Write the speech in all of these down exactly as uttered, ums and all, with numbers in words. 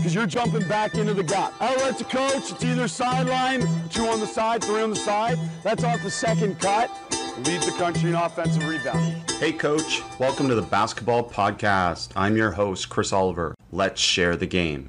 because you're jumping back into the gap. Outlet to coach, it's either sideline, two on the side, three on the side. That's off the second cut. Leads the country in offensive rebounding. Hey coach, welcome to the Basketball Podcast. I'm your host, Chris Oliver. Let's share the game.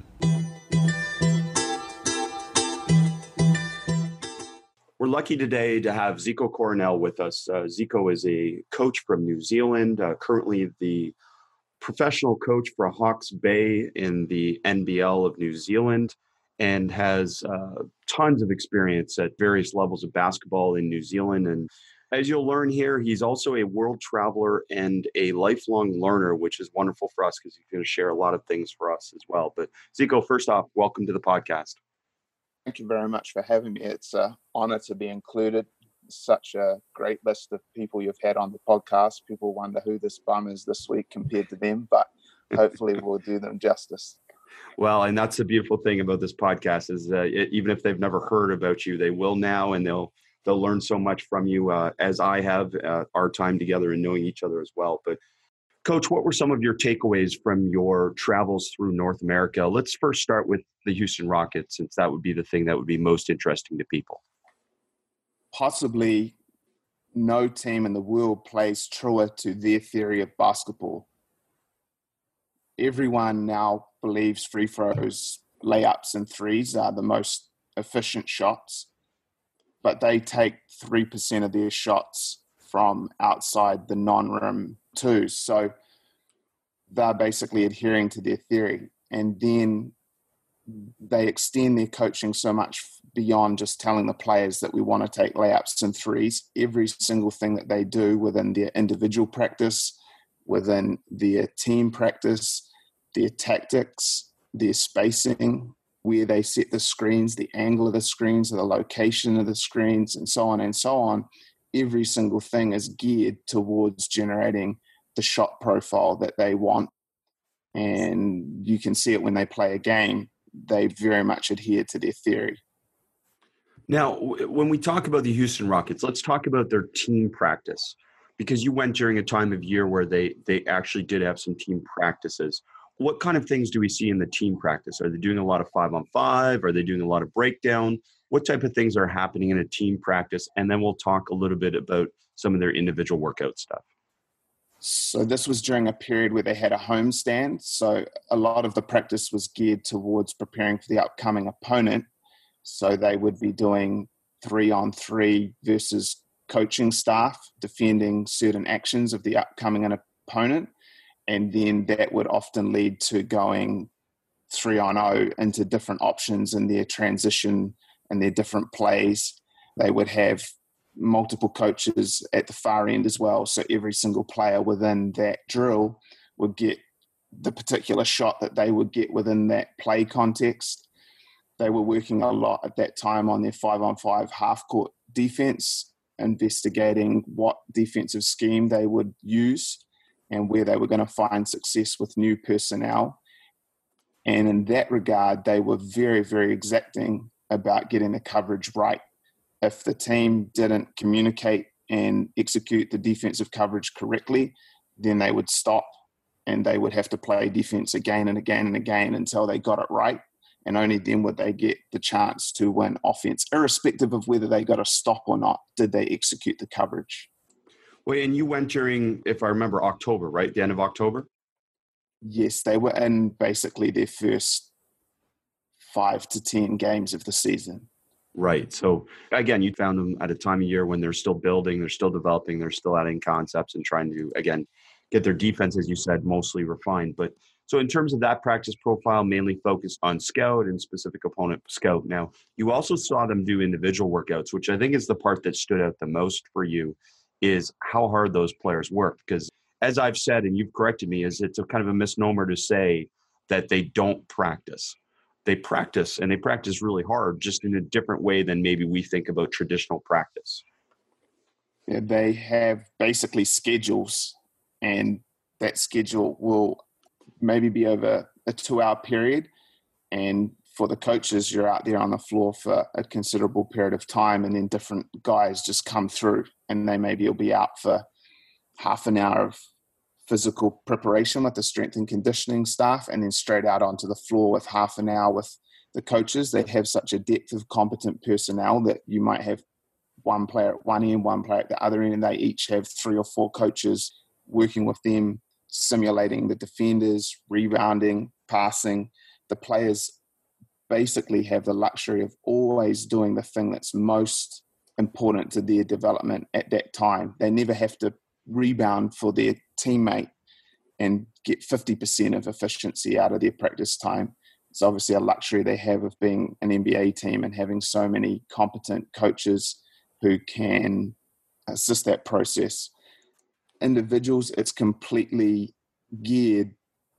We're lucky today to have Zico Coronel with us. Uh, Zico is a coach from New Zealand, uh, currently the professional coach for Hawke's Bay in the N B L of New Zealand, and has uh, tons of experience at various levels of basketball in New Zealand. And as you'll learn here, he's also a world traveler and a lifelong learner, which is wonderful for us because he's going to share a lot of things for us as well. But Zico, first off, welcome to the podcast. Thank you very much for having me. It's an honor to be included. Such a great list of people you've had on the podcast. People wonder who this bum is this week compared to them, but hopefully we'll do them justice. Well, and that's the beautiful thing about this podcast is uh, it, even if they've never heard about you, they will now, and they'll they'll learn so much from you, uh, as I have uh, our time together and knowing each other as well. But Coach, what were some of your takeaways from your travels through North America? Let's first start with the Houston Rockets, since that would be the thing that would be most interesting to people. Possibly no team in the world plays truer to their theory of basketball. Everyone now believes free throws, layups, and threes are the most efficient shots, but they take three percent of their shots from outside the non-rim too. So they're basically adhering to their theory. And then they extend their coaching so much beyond just telling the players that we want to take layups and threes. Every single thing that they do within their individual practice, within their team practice, their tactics, their spacing, where they set the screens, the angle of the screens, the location of the screens, and so on and so on. Every single thing is geared towards generating the shot profile that they want. And you can see it when they play a game. They very much adhere to their theory. Now, when we talk about the Houston Rockets, let's talk about their team practice, because you went during a time of year where they they actually did have some team practices. What kind of things do we see in the team practice? Are they doing a lot of five on five? Are they doing a lot of breakdown? What type of things are happening in a team practice? And then we'll talk a little bit about some of their individual workout stuff. So this was during a period where they had a homestand. So a lot of the practice was geared towards preparing for the upcoming opponent. So they would be doing three on three versus coaching staff, defending certain actions of the upcoming opponent. And then that would often lead to going three on oh into different options in their transition and their different plays. They would have multiple coaches at the far end as well. So every single player within that drill would get the particular shot that they would get within that play context. They were working a lot at that time on their five on five half court defense, investigating what defensive scheme they would use and where they were going to find success with new personnel. And in that regard, they were very, very exacting about getting the coverage right. If the team didn't communicate and execute the defensive coverage correctly, then they would stop and they would have to play defense again and again and again until they got it right. And only then would they get the chance to win offense, irrespective of whether they got a stop or not. Did they execute the coverage? Well, and you went during, if I remember, October, right? The end of October? Yes, they were in basically their first five to ten games of the season. Right. So again, you found them at a time of year when they're still building, they're still developing, they're still adding concepts and trying to, again, get their defense, as you said, mostly refined. But so in terms of that practice profile, mainly focused on scout and specific opponent scout. Now, you also saw them do individual workouts, which I think is the part that stood out the most for you, is how hard those players work. Because as I've said, and you've corrected me, is it's a kind of a misnomer to say that they don't practice. They practice, and they practice really hard, just in a different way than maybe we think about traditional practice. Yeah, they have basically schedules, and that schedule will maybe be over a two-hour period. And for the coaches, you're out there on the floor for a considerable period of time, and then different guys just come through, and they maybe will be out for half an hour of physical preparation with the strength and conditioning staff, and then straight out onto the floor with half an hour with the coaches. They have such a depth of competent personnel that you might have one player at one end, one player at the other end, and they each have three or four coaches working with them, simulating the defenders, rebounding, passing. The players basically have the luxury of always doing the thing that's most important to their development at that time. They never have to rebound for their teammate and get fifty percent of efficiency out of their practice time. It's obviously a luxury they have of being an N B A team and having so many competent coaches who can assist that process. Individuals, it's completely geared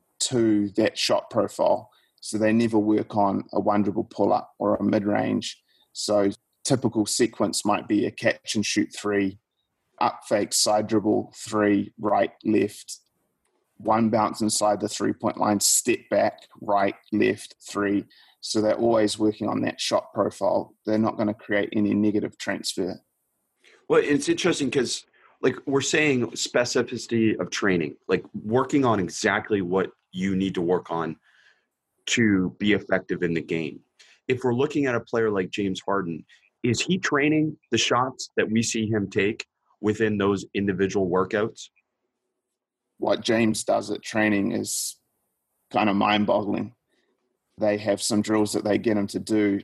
to that shot profile. So they never work on a one dribble pull-up or a mid-range. So typical sequence might be a catch and shoot three, up fake, side dribble, three, right, left, one bounce inside the three-point line, step back, right, left, three. So they're always working on that shot profile. They're not going to create any negative transfer. Well, it's interesting because, like, we're saying specificity of training, like working on exactly what you need to work on to be effective in the game. If we're looking at a player like James Harden, is he training the shots that we see him take within those individual workouts? What James does at training is kind of mind-boggling. They have some drills that they get him to do,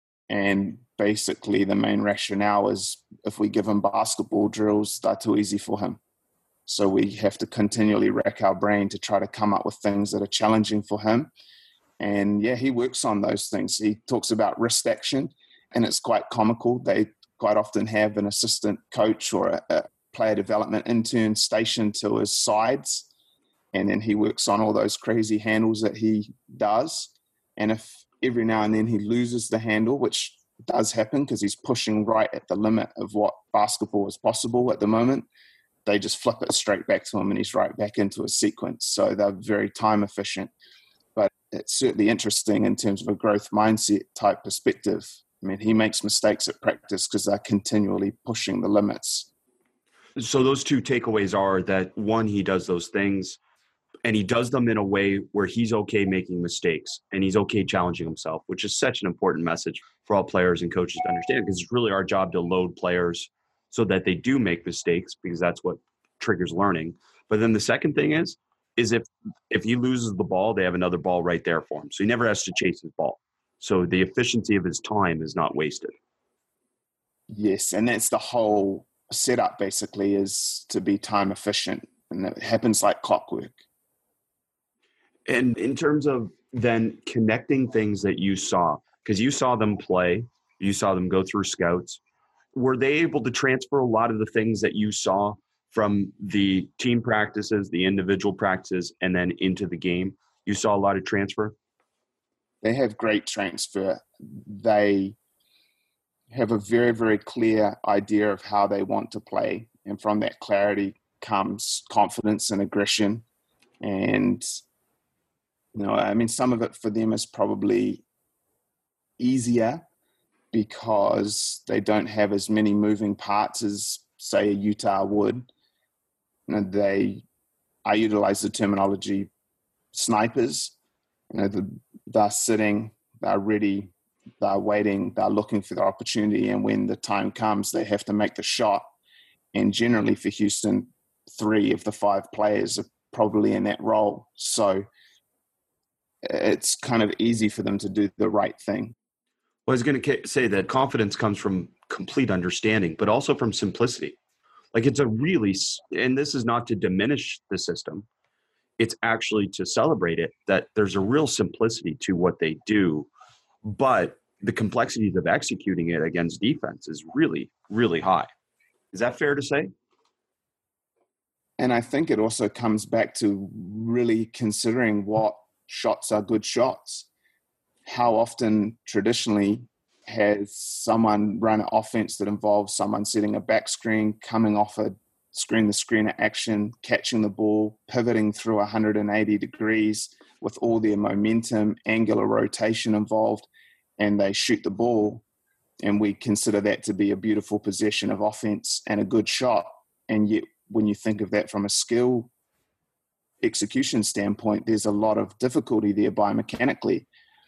and basically the main rationale is if we give him basketball drills, they're too easy for him. So we have to continually rack our brain to try to come up with things that are challenging for him. And yeah, he works on those things. He talks about wrist action, and it's quite comical. They quite often have an assistant coach or a, a player development intern stationed to his sides, and then he works on all those crazy handles that he does. And if every now and then he loses the handle, which does happen because he's pushing right at the limit of what basketball is possible at the moment, they just flip it straight back to him and he's right back into a sequence. So they're very time efficient. But it's certainly interesting in terms of a growth mindset type perspective. I mean, he makes mistakes at practice because they're continually pushing the limits. So those two takeaways are that, one, he does those things and he does them in a way where he's okay making mistakes and he's okay challenging himself, which is such an important message for all players and coaches to understand, because it's really our job to load players so that they do make mistakes, because that's what triggers learning. But then the second thing is, is if if he loses the ball, they have another ball right there for him. So he never has to chase his ball. So the efficiency of his time is not wasted. Yes, and that's the whole setup basically, is to be time efficient. And it happens like clockwork. And in terms of then connecting things that you saw, because you saw them play, you saw them go through scouts, were they able to transfer a lot of the things that you saw from the team practices, the individual practices, and then into the game? You saw a lot of transfer? They have great transfer. They have a very, very clear idea of how they want to play. And from that clarity comes confidence and aggression. And, you know, I mean, some of it for them is probably easier because they don't have as many moving parts as, say, a Utah would. You know, they, I utilize the terminology snipers. You know, the, they're sitting, they're ready, they're waiting, they're looking for the opportunity, and when the time comes, they have to make the shot. And generally for Houston, three of the five players are probably in that role. So it's kind of easy for them to do the right thing. Well, I was going to say that confidence comes from complete understanding, but also from simplicity. Like, it's a really, and this is not to diminish the system, it's actually to celebrate it, that there's a real simplicity to what they do, but the complexities of executing it against defense is really, really high. Is that fair to say? And I think it also comes back to really considering what shots are good shots. How often traditionally has someone run an offense that involves someone setting a back screen, coming off a screen-to-screen action, catching the ball, pivoting through one hundred eighty degrees with all their momentum, angular rotation involved, and they shoot the ball, and we consider that to be a beautiful possession of offense and a good shot. And yet when you think of that from a skill execution standpoint, there's a lot of difficulty there biomechanically.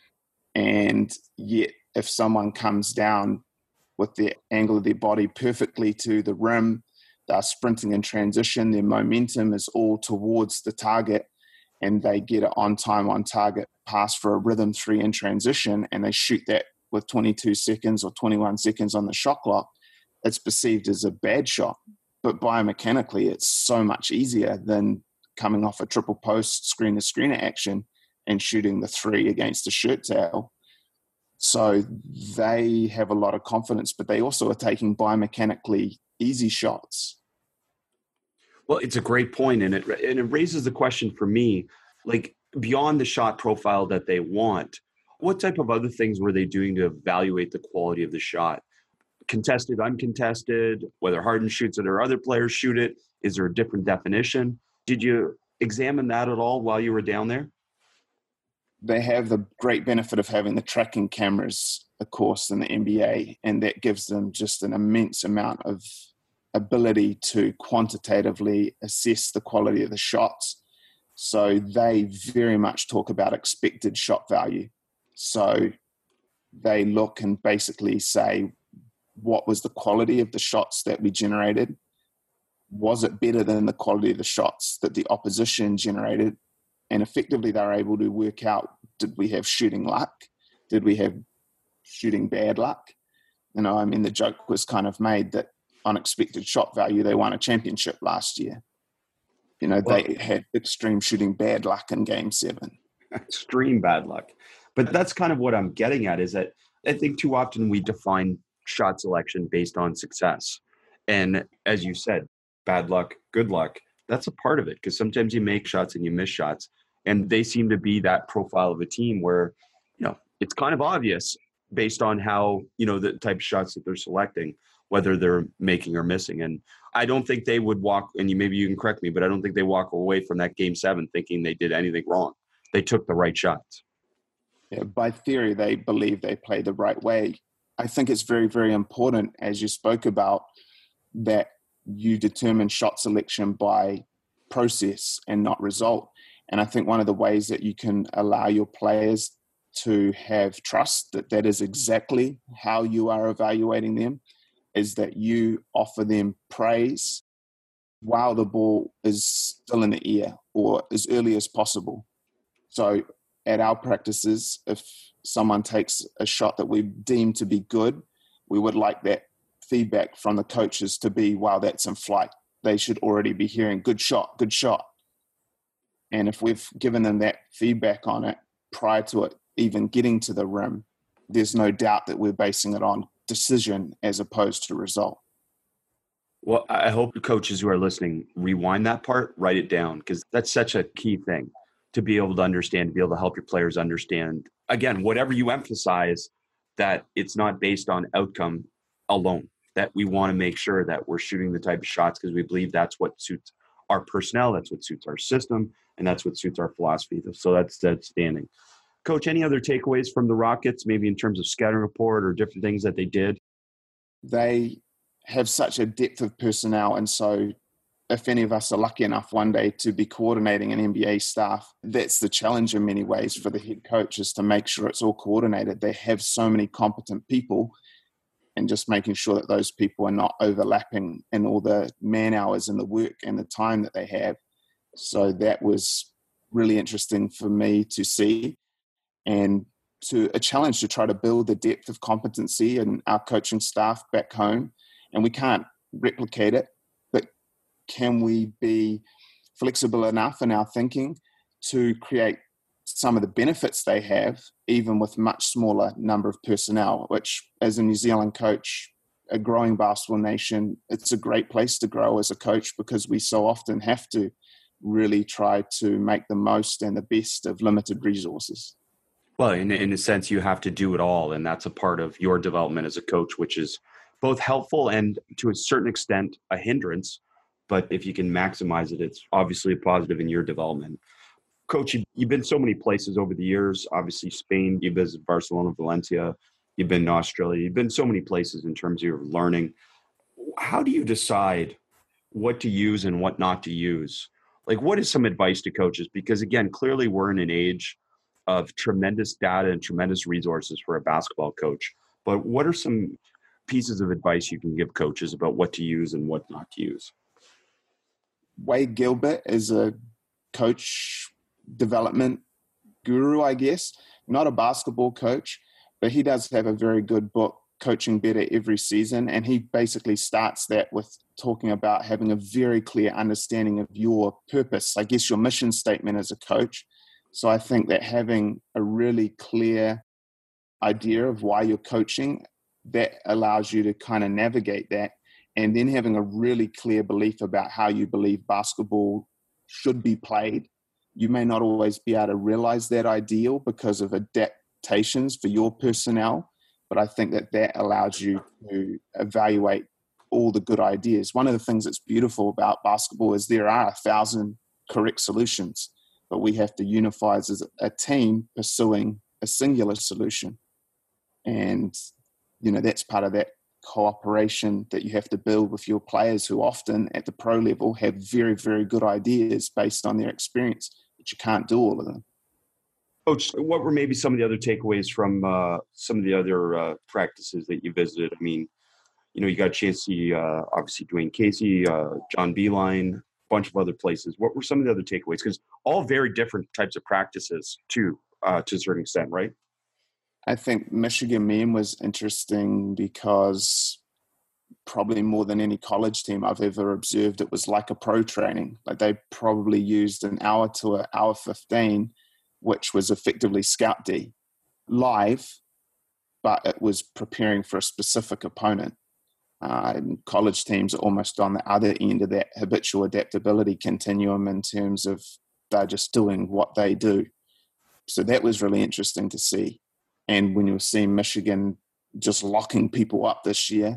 And yet, if someone comes down with the angle of their body perfectly to the rim, they're sprinting in transition, their momentum is all towards the target, and they get an on-time, on-target pass for a rhythm three in transition, and they shoot that with twenty-two seconds or twenty-one seconds on the shot clock, it's perceived as a bad shot. But biomechanically, it's so much easier than coming off a triple post screen-to-screener action and shooting the three against a shirt tail. So they have a lot of confidence, but they also are taking biomechanically easy shots. Well, it's a great point, and it and it raises the question for me, like beyond the shot profile that they want, what type of other things were they doing to evaluate the quality of the shot? Contested, uncontested, whether Harden shoots it or other players shoot it, is there a different definition? Did you examine that at all while you were down there? They have the great benefit of having the tracking cameras, of course, in the N B A, and that gives them just an immense amount of ability to quantitatively assess the quality of the shots. So they very much talk about expected shot value. So they look and basically say, what was the quality of the shots that we generated? Was it better than the quality of the shots that the opposition generated? And effectively, they're able to work out, did we have shooting luck? Did we have shooting bad luck? You know, I mean, the joke was kind of made that unexpected shot value, they won a championship last year. You know, well, they had extreme shooting bad luck in game seven. Extreme bad luck. But that's kind of what I'm getting at, is that I think too often we define shot selection based on success. And as you said, bad luck, good luck, that's a part of it, because sometimes you make shots and you miss shots. And they seem to be that profile of a team where, you know, it's kind of obvious based on how, you know, the type of shots that they're selecting, whether they're making or missing. And I don't think they would walk, and you, maybe you can correct me, but I don't think they walk away from that game seven thinking they did anything wrong. They took the right shots. Yeah, by theory, they believe they play the right way. I think it's very, very important, as you spoke about, that you determine shot selection by process and not result. And I think one of the ways that you can allow your players to have trust that that is exactly how you are evaluating them is that you offer them praise while the ball is still in the air or as early as possible. So at our practices, if someone takes a shot that we deem to be good, we would like that feedback from the coaches to be, wow, that's in flight. They should already be hearing good shot, good shot. And if we've given them that feedback on it prior to it even getting to the rim, there's no doubt that we're basing it on decision as opposed to result. Well, I hope the coaches who are listening rewind that part, write it down, because that's such a key thing to be able to understand, to be able to help your players understand. Again, whatever you emphasize, that it's not based on outcome alone, that we want to make sure that we're shooting the type of shots because we believe that's what suits our personnel, that's what suits our system, and that's what suits our philosophy. So that's, that's standing. Coach, any other takeaways from the Rockets, maybe in terms of scouting report or different things that they did? They have such a depth of personnel, and so if any of us are lucky enough one day to be coordinating an N B A staff, that's the challenge in many ways for the head coach, is to make sure it's all coordinated. They have so many competent people, and just making sure that those people are not overlapping in all the man hours and the work and the time that they have. So that was really interesting for me to see, and to a challenge to try to build the depth of competency in our coaching staff back home. And we can't replicate it, but can we be flexible enough in our thinking to create some of the benefits they have, even with much smaller number of personnel, which as a New Zealand coach, a growing basketball nation, it's a great place to grow as a coach, because we so often have to really try to make the most and the best of limited resources. Well, in, in a sense, you have to do it all. And that's a part of your development as a coach, which is both helpful and to a certain extent a hindrance. But if you can maximize it, it's obviously a positive in your development. Coach, you've been so many places over the years. Obviously, Spain, you've visited Barcelona, Valencia, you've been in Australia. You've been so many places in terms of your learning. How do you decide what to use and what not to use? like what is some advice to coaches? Because again, clearly we're in an age of tremendous data and tremendous resources for a basketball coach. But what are some pieces of advice you can give coaches about what to use and what not to use? Wade Gilbert is a coach development guru, I guess. Not a basketball coach, but he does have a very good book, Coaching Better Every Season. And he basically starts that with talking about having a very clear understanding of your purpose, I guess your mission statement as a coach. So I think that having a really clear idea of why you're coaching, that allows you to kind of navigate that. And then having a really clear belief about how you believe basketball should be played. You may not always be able to realize that ideal because of adaptations for your personnel, but I think that that allows you to evaluate all the good ideas. One of the things that's beautiful about basketball is there are a thousand correct solutions, but we have to unify as a team pursuing a singular solution. And, you know, that's part of that cooperation that you have to build with your players who often at the pro level have very, very good ideas based on their experience, but you can't do all of them. Coach, what were maybe some of the other takeaways from uh, some of the other uh, practices that you visited? I mean, you know, you got a chance to see, uh, obviously, Dwayne Casey, uh, John Beilein, a bunch of other places. What were some of the other takeaways? Because all very different types of practices, too, uh, to a certain extent, right? I think Michigan Men was interesting because probably more than any college team I've ever observed, it was like a pro training. Like they probably used an hour to an hour fifteen, which was effectively Scout D live, but it was preparing for a specific opponent. Uh, and college teams are almost on the other end of that habitual adaptability continuum in terms of they're just doing what they do. So that was really interesting to see. And when you were seeing Michigan just locking people up this year,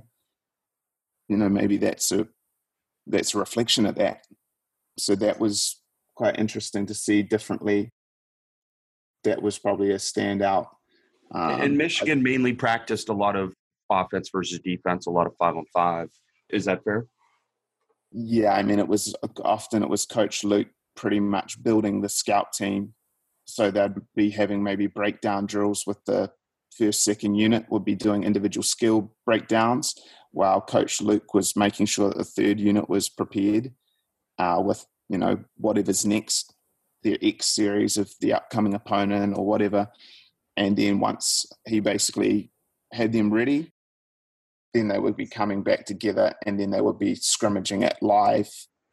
you know, maybe that's a that's a reflection of that. So that was quite interesting to see differently. That was probably a standout. Um, and Michigan I, mainly practiced a lot of offense versus defense, a lot of five on five. Is that fair? Yeah, I mean, it was often it was Coach Luke pretty much building the scout team. So they'd be having maybe breakdown drills with the first, second unit, would be doing individual skill breakdowns, while Coach Luke was making sure that the third unit was prepared uh, with, you know, whatever's next, their X series of the upcoming opponent or whatever. And then once he basically had them ready, then they would be coming back together and then they would be scrimmaging it live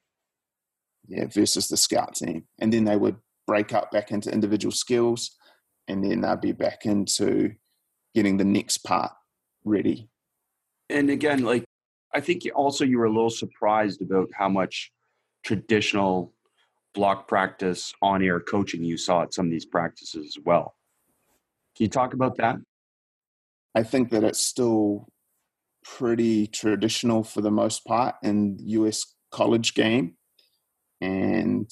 yeah, versus the scout team. And then they would break up back into individual skills, and then they'll be back into getting the next part ready. And again, like, I think also you were a little surprised about how much traditional block practice on-air coaching you saw at some of these practices as well. Can you talk about that? I think that it's still pretty traditional for the most part in the U S college game. And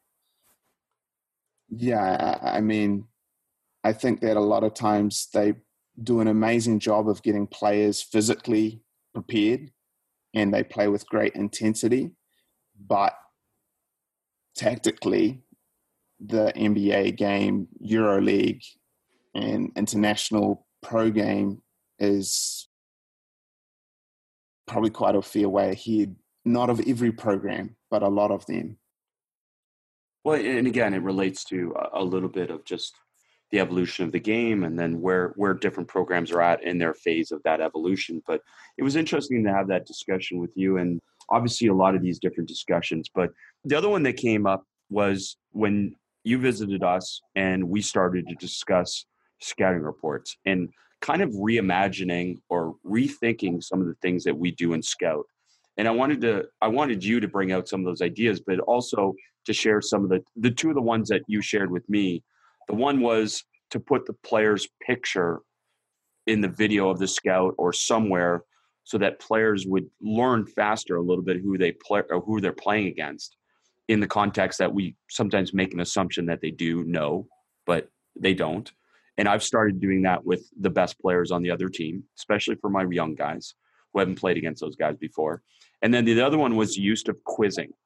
yeah, I mean, I think that a lot of times they do an amazing job of getting players physically prepared and they play with great intensity. But tactically, the N B A game, EuroLeague, and international pro game is probably quite a fair way ahead. Not of every program, but a lot of them. Well, and again, it relates to a little bit of just the evolution of the game and then where, where different programs are at in their phase of that evolution. But it was interesting to have that discussion with you, and obviously a lot of these different discussions. But the other one that came up was when you visited us and we started to discuss scouting reports and kind of reimagining or rethinking some of the things that we do in Scout. And I wanted to, I wanted you to bring out some of those ideas, but also to share some of the, the two of the ones that you shared with me. The one was to put the player's picture in the video of the scout or somewhere so that players would learn faster a little bit who they play or who they're playing against, in the context that we sometimes make an assumption that they do know, but they don't. And I've started doing that with the best players on the other team, especially for my young guys who haven't played against those guys before. And then the other one was the use of quizzing,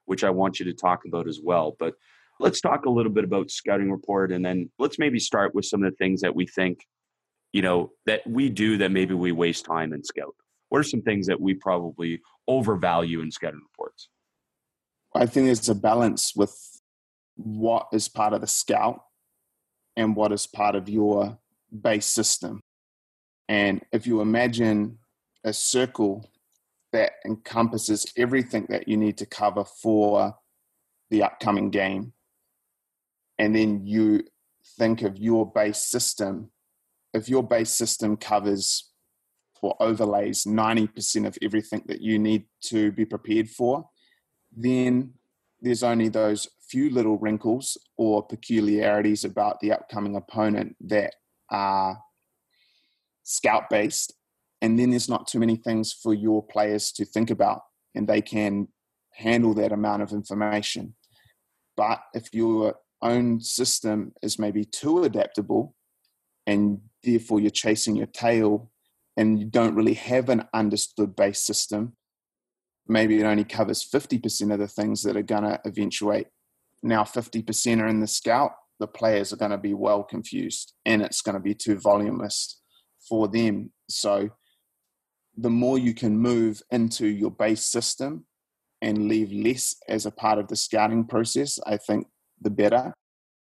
which I want you to talk about as well. But let's talk a little bit about scouting report, and then let's maybe start with some of the things that we think, you know, that we do that maybe we waste time in scout. What are some things that we probably overvalue in scouting reports? I think there's a balance with what is part of the scout and what is part of your base system. And if you imagine a circle that encompasses everything that you need to cover for the upcoming game, and then you think of your base system, if your base system covers or overlays ninety percent of everything that you need to be prepared for, then there's only those few little wrinkles or peculiarities about the upcoming opponent that are scout-based, and then there's not too many things for your players to think about, and they can handle that amount of information. But if your own system is maybe too adaptable, and therefore you're chasing your tail, and you don't really have an understood base system, maybe it only covers fifty percent of the things that are going to eventuate. Now fifty percent are in the scout, the players are going to be well confused, and it's going to be too voluminous for them. So the more you can move into your base system and leave less as a part of the scouting process, I think the better.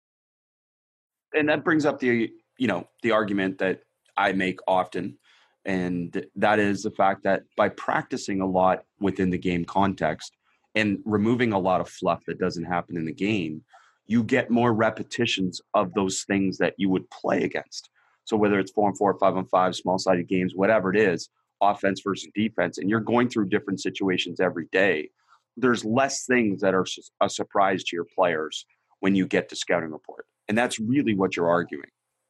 And that brings up the, you know, the argument that I make often, and that is the fact that by practicing a lot within the game context and removing a lot of fluff that doesn't happen in the game, you get more repetitions of those things that you would play against. So whether it's four on four, five on five, small-sided games, whatever it is, offense versus defense, and you're going through different situations every day, there's less things that are a surprise to your players when you get to scouting report. And that's really what you're arguing.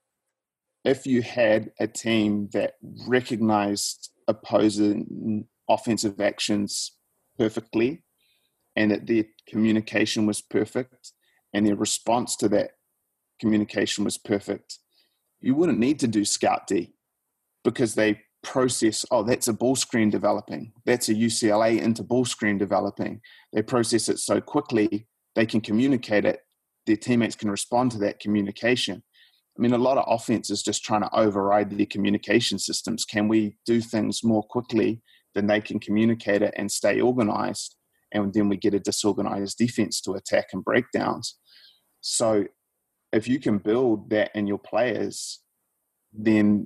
If you had a team that recognized opposing offensive actions perfectly, and that their communication was perfect, and their response to that communication was perfect, you wouldn't need to do Scout D, because they process, oh, that's a ball screen developing. That's a U C L A into ball screen developing. They process it so quickly, they can communicate it. Their teammates can respond to that communication. I mean, a lot of offense is just trying to override their communication systems. Can we do things more quickly than they can communicate it and stay organized? And then we get a disorganized defense to attack and breakdowns. So if you can build that in your players, then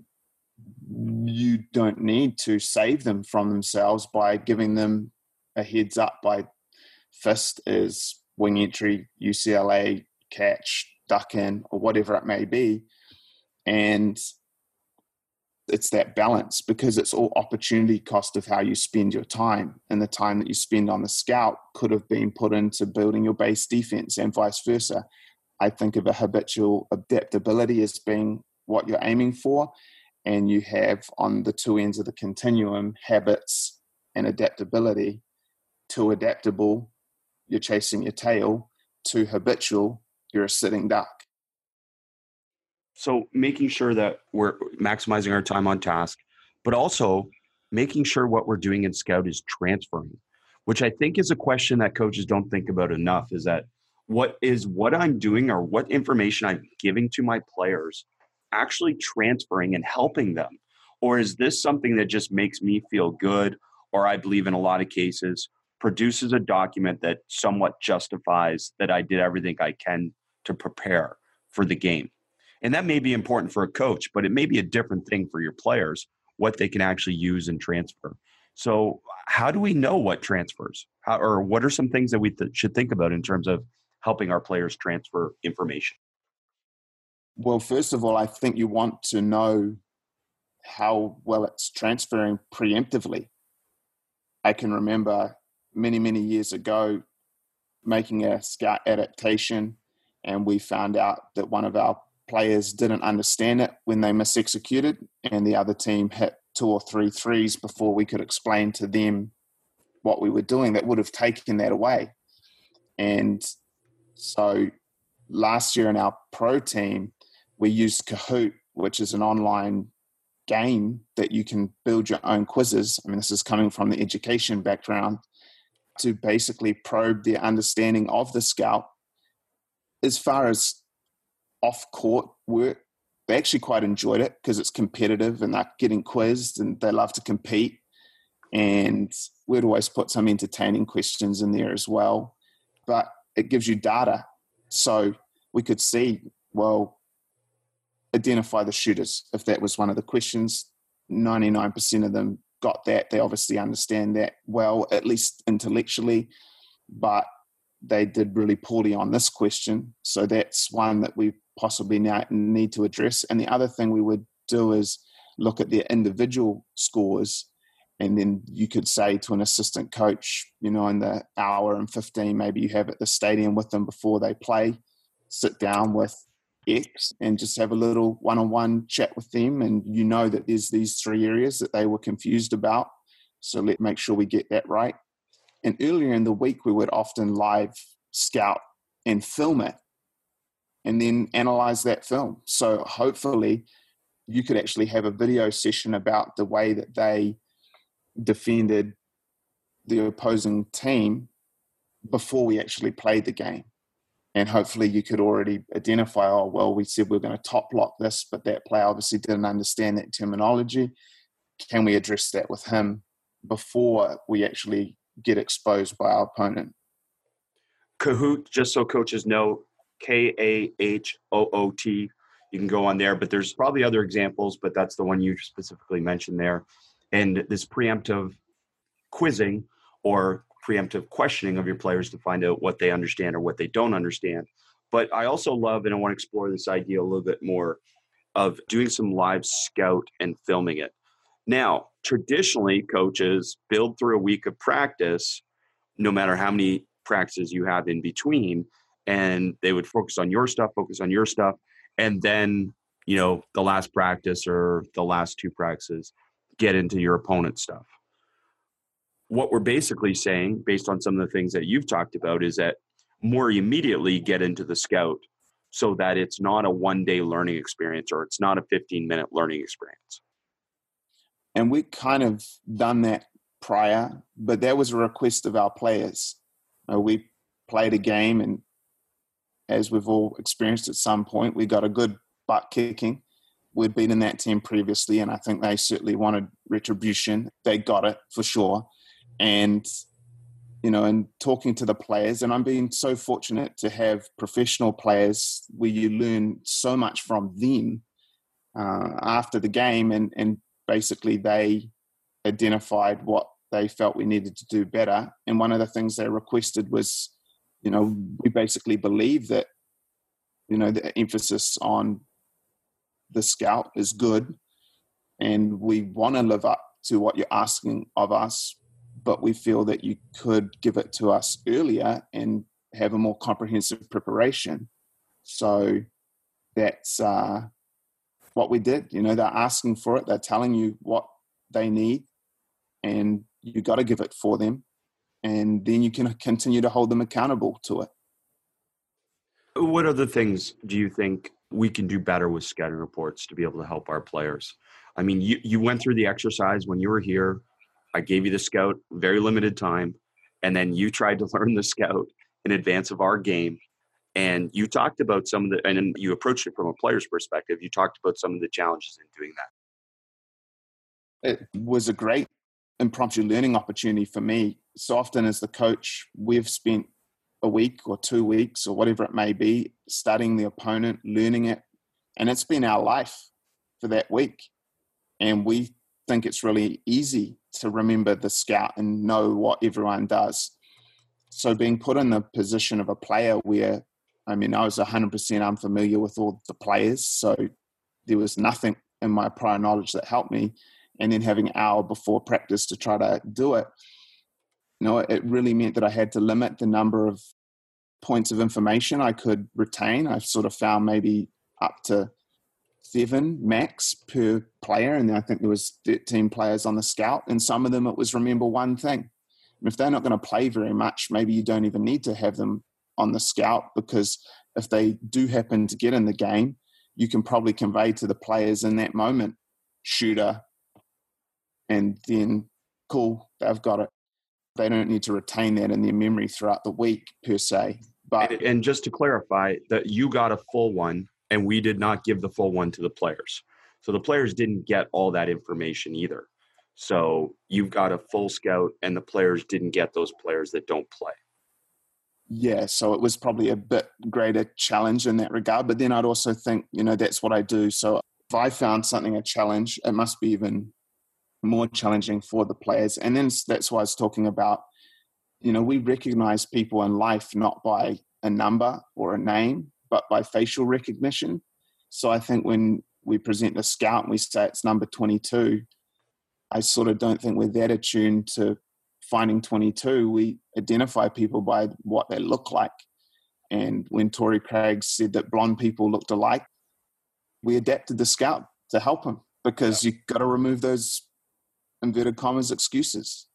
you don't need to save them from themselves by giving them a heads up by fist is wing entry, U C L A, catch, duck in, or whatever it may be. And it's that balance, because it's all opportunity cost of how you spend your time, and the time that you spend on the scout could have been put into building your base defense and vice versa. I think of a habitual adaptability as being what you're aiming for, and you have on the two ends of the continuum habits and adaptability. Too adaptable, you're chasing your tail. Too habitual, you're a sitting duck. So making sure that we're maximizing our time on task, but also making sure what we're doing in scout is transferring, which I think is a question that coaches don't think about enough, is that what is what I'm doing or what information I'm giving to my players actually transferring and helping them? Or is this something that just makes me feel good, or I believe in a lot of cases produces a document that somewhat justifies that I did everything I can to prepare for the game? And that may be important for a coach, but it may be a different thing for your players, what they can actually use and transfer. So how do we know what transfers? How, or what are some things that we th- should think about in terms of helping our players transfer information? Well, first of all, I think you want to know how well it's transferring preemptively. I can remember many, many years ago making a scout adaptation, and we found out that one of our players didn't understand it when they mis-executed, and the other team hit two or three threes before we could explain to them what we were doing that would have taken that away. And so last year in our pro team, we used Kahoot, which is an online game that you can build your own quizzes. I mean, this is coming from the education background. to basically probe their understanding of the scout. As far as off-court work, they actually quite enjoyed it because it's competitive and they're getting quizzed and they love to compete. And we'd always put some entertaining questions in there as well. But it gives you data. So we could see, well, identify the shooters. If that was one of the questions, ninety-nine percent of them got that. They obviously understand that well, at least intellectually, but they did really poorly on this question. So that's one that we possibly now need to address. And the other thing we would do is look at their individual scores. And then you could say to an assistant coach, you know, in the hour and fifteen, maybe you have at the stadium with them before they play, sit down with X and just have a little one-on-one chat with them. And you know that there's these three areas that they were confused about. So let's make sure we get that right. And earlier in the week, we would often live scout and film it and then analyze that film. So hopefully you could actually have a video session about the way that they defended the opposing team before we actually played the game. And hopefully you could already identify, oh, well, we said we we're going to top lock this, but that player obviously didn't understand that terminology. Can we address that with him before we actually get exposed by our opponent? Kahoot, just so coaches know, K A H O O T. You can go on there, but there's probably other examples, but that's the one you specifically mentioned there. And this preemptive quizzing or preemptive questioning of your players to find out what they understand or what they don't understand. But I also love, and I want to explore this idea a little bit more, of doing some live scout and filming it. Now, traditionally, coaches build through a week of practice, no matter how many practices you have in between, and they would focus on your stuff, focus on your stuff, and then, you know, the last practice or the last two practices, get into your opponent's stuff. What we're basically saying, based on some of the things that you've talked about, is that more immediately get into the scout so that it's not a one-day learning experience or it's not a fifteen-minute learning experience. And we kind of done that prior, but that was a request of our players. Uh, we played a game, and as we've all experienced at some point, we got a good butt kicking. We'd beaten that team previously, and I think they certainly wanted retribution. They got it for sure. And, you know, and talking to the players, and I'm being so fortunate to have professional players where you learn so much from them uh, after the game, and, and basically they identified what they felt we needed to do better. And one of the things they requested was, you know, we basically believe that, you know, the emphasis on the scout is good, and we want to live up to what you're asking of us, but we feel that you could give it to us earlier and have a more comprehensive preparation. So that's uh, what we did. You know, they're asking for it. They're telling you what they need, and you got to give it for them. And then you can continue to hold them accountable to it. What other things do you think we can do better with scouting reports to be able to help our players? I mean, you, you went through the exercise when you were here. I gave you the scout, very limited time, and then you tried to learn the scout in advance of our game. And you talked about some of the, and then you approached it from a player's perspective. You talked about some of the challenges in doing that. It was a great impromptu learning opportunity for me. So often as the coach, we've spent a week or two weeks or whatever it may be studying the opponent, learning it, and it's been our life for that week. And we think it's really easy to remember the scout and know what everyone does. So being put in the position of a player where, I mean, I was one hundred percent unfamiliar with all the players, so there was nothing in my prior knowledge that helped me. And then having an hour before practice to try to do it, you know, it really meant that I had to limit the number of points of information I could retain. I've sort of found maybe up to seven max per player, and I think there was thirteen players on the scout, and some of them it was remember one thing. And if they're not going to play very much, maybe you don't even need to have them on the scout, because if they do happen to get in the game, you can probably convey to the players in that moment, shooter, and then cool, they've got it. They don't need to retain that in their memory throughout the week per se. But and, and just to clarify, that you got a full one and we did not give the full one to the players. So the players didn't get all that information either. So you've got a full scout and the players didn't get those players that don't play. Yeah, so it was probably a bit greater challenge in that regard. But then I'd also think, you know, that's what I do. So if I found something a challenge, it must be even more challenging for the players. And then that's why I was talking about, you know, we recognize people in life not by a number or a name, but by facial recognition. So I think when we present a scout and we say it's number twenty-two, I sort of don't think we're that attuned to finding twenty-two. We identify people by what they look like. And when Torrey Craig said that blonde people looked alike, we adapted the scout to help him, because yeah. You've got to remove those inverted commas excuses.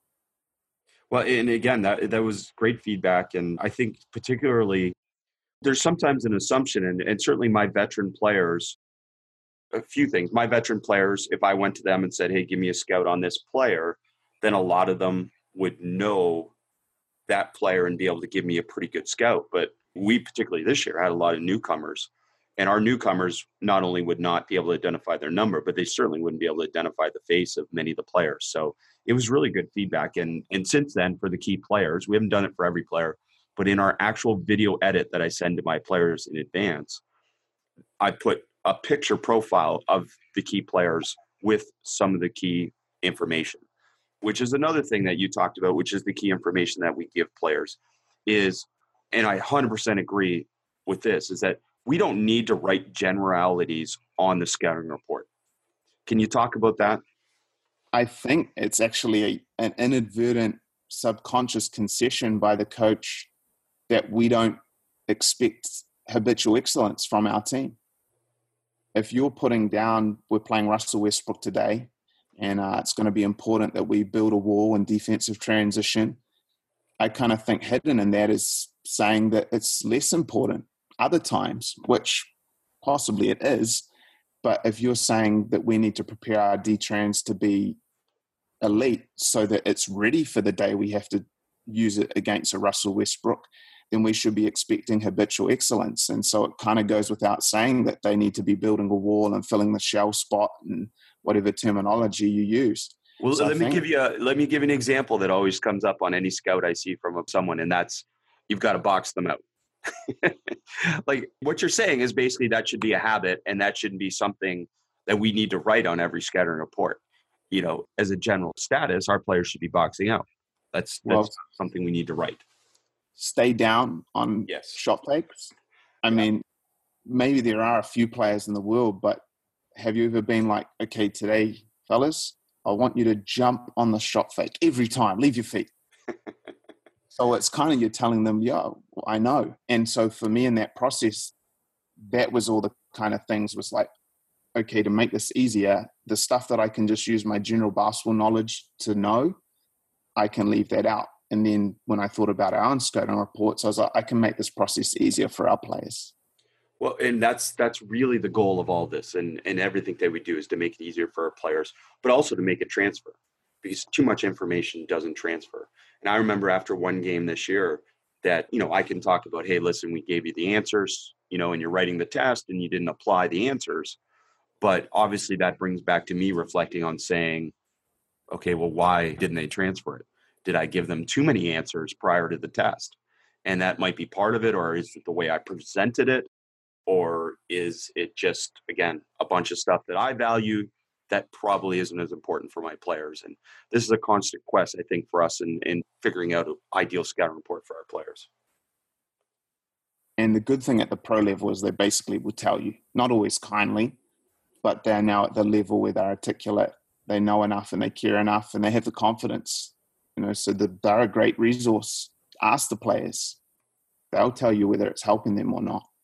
Well, and again, that that was great feedback. And I think particularly there's sometimes an assumption, and, and certainly my veteran players, a few things. My veteran players, if I went to them and said, hey, give me a scout on this player, then a lot of them would know that player and be able to give me a pretty good scout. But we, particularly this year, had a lot of newcomers. And our newcomers not only would not be able to identify their number, but they certainly wouldn't be able to identify the face of many of the players. So it was really good feedback. And, and since then, for the key players, we haven't done it for every player, but in our actual video edit that I send to my players in advance, I put a picture profile of the key players with some of the key information, which is another thing that you talked about, which is the key information that we give players is, and I one hundred percent agree with this, is that we don't need to write generalities on the scouting report. Can you talk about that? I think it's actually a, an inadvertent subconscious concession by the coach that we don't expect habitual excellence from our team. If you're putting down, we're playing Russell Westbrook today, and uh, it's going to be important that we build a wall and defensive transition, I kind of think hidden in that is saying that it's less important other times, which possibly it is. But if you're saying that we need to prepare our D-trans to be elite so that it's ready for the day we have to use it against a Russell Westbrook, then we should be expecting habitual excellence. And so it kind of goes without saying that they need to be building a wall and filling the shell spot and whatever terminology you use. Well, so let me give you a, let me give you an example that always comes up on any scout I see from someone, and that's you've got to box them out. Like what you're saying is basically that should be a habit, and that shouldn't be something that we need to write on every scouting report. You know, as a general status, our players should be boxing out. That's, that's well, something we need to write. Stay down on yes. shot fakes. I yeah. mean, maybe there are a few players in the world, but have you ever been like, okay, today, fellas, I want you to jump on the shot fake every time, leave your feet. So it's kind of, you're telling them, yeah, I know. And so for me in that process, that was all the kind of things was like, okay, to make this easier, the stuff that I can just use my general basketball knowledge to know, I can leave that out. And then when I thought about our own scouting reports, I was like, I can make this process easier for our players. Well, and that's that's really the goal of all this, and, and everything that we do is to make it easier for our players, but also to make it transfer, because too much information doesn't transfer. And I remember after one game this year that, you know, I can talk about, hey, listen, we gave you the answers, you know, and you're writing the test and you didn't apply the answers. But obviously that brings back to me reflecting on saying, okay, well, why didn't they transfer it? Did I give them too many answers prior to the test? And that might be part of it, or is it the way I presented it? Or is it just, again, a bunch of stuff that I value that probably isn't as important for my players? And this is a constant quest, I think, for us in, in figuring out an ideal scouting report for our players. And the good thing at the pro level is they basically will tell you, not always kindly, but they're now at the level where they're articulate, they know enough and they care enough and they have the confidence. You know, so the, they're a great resource. Ask the players. They'll tell you whether it's helping them or not.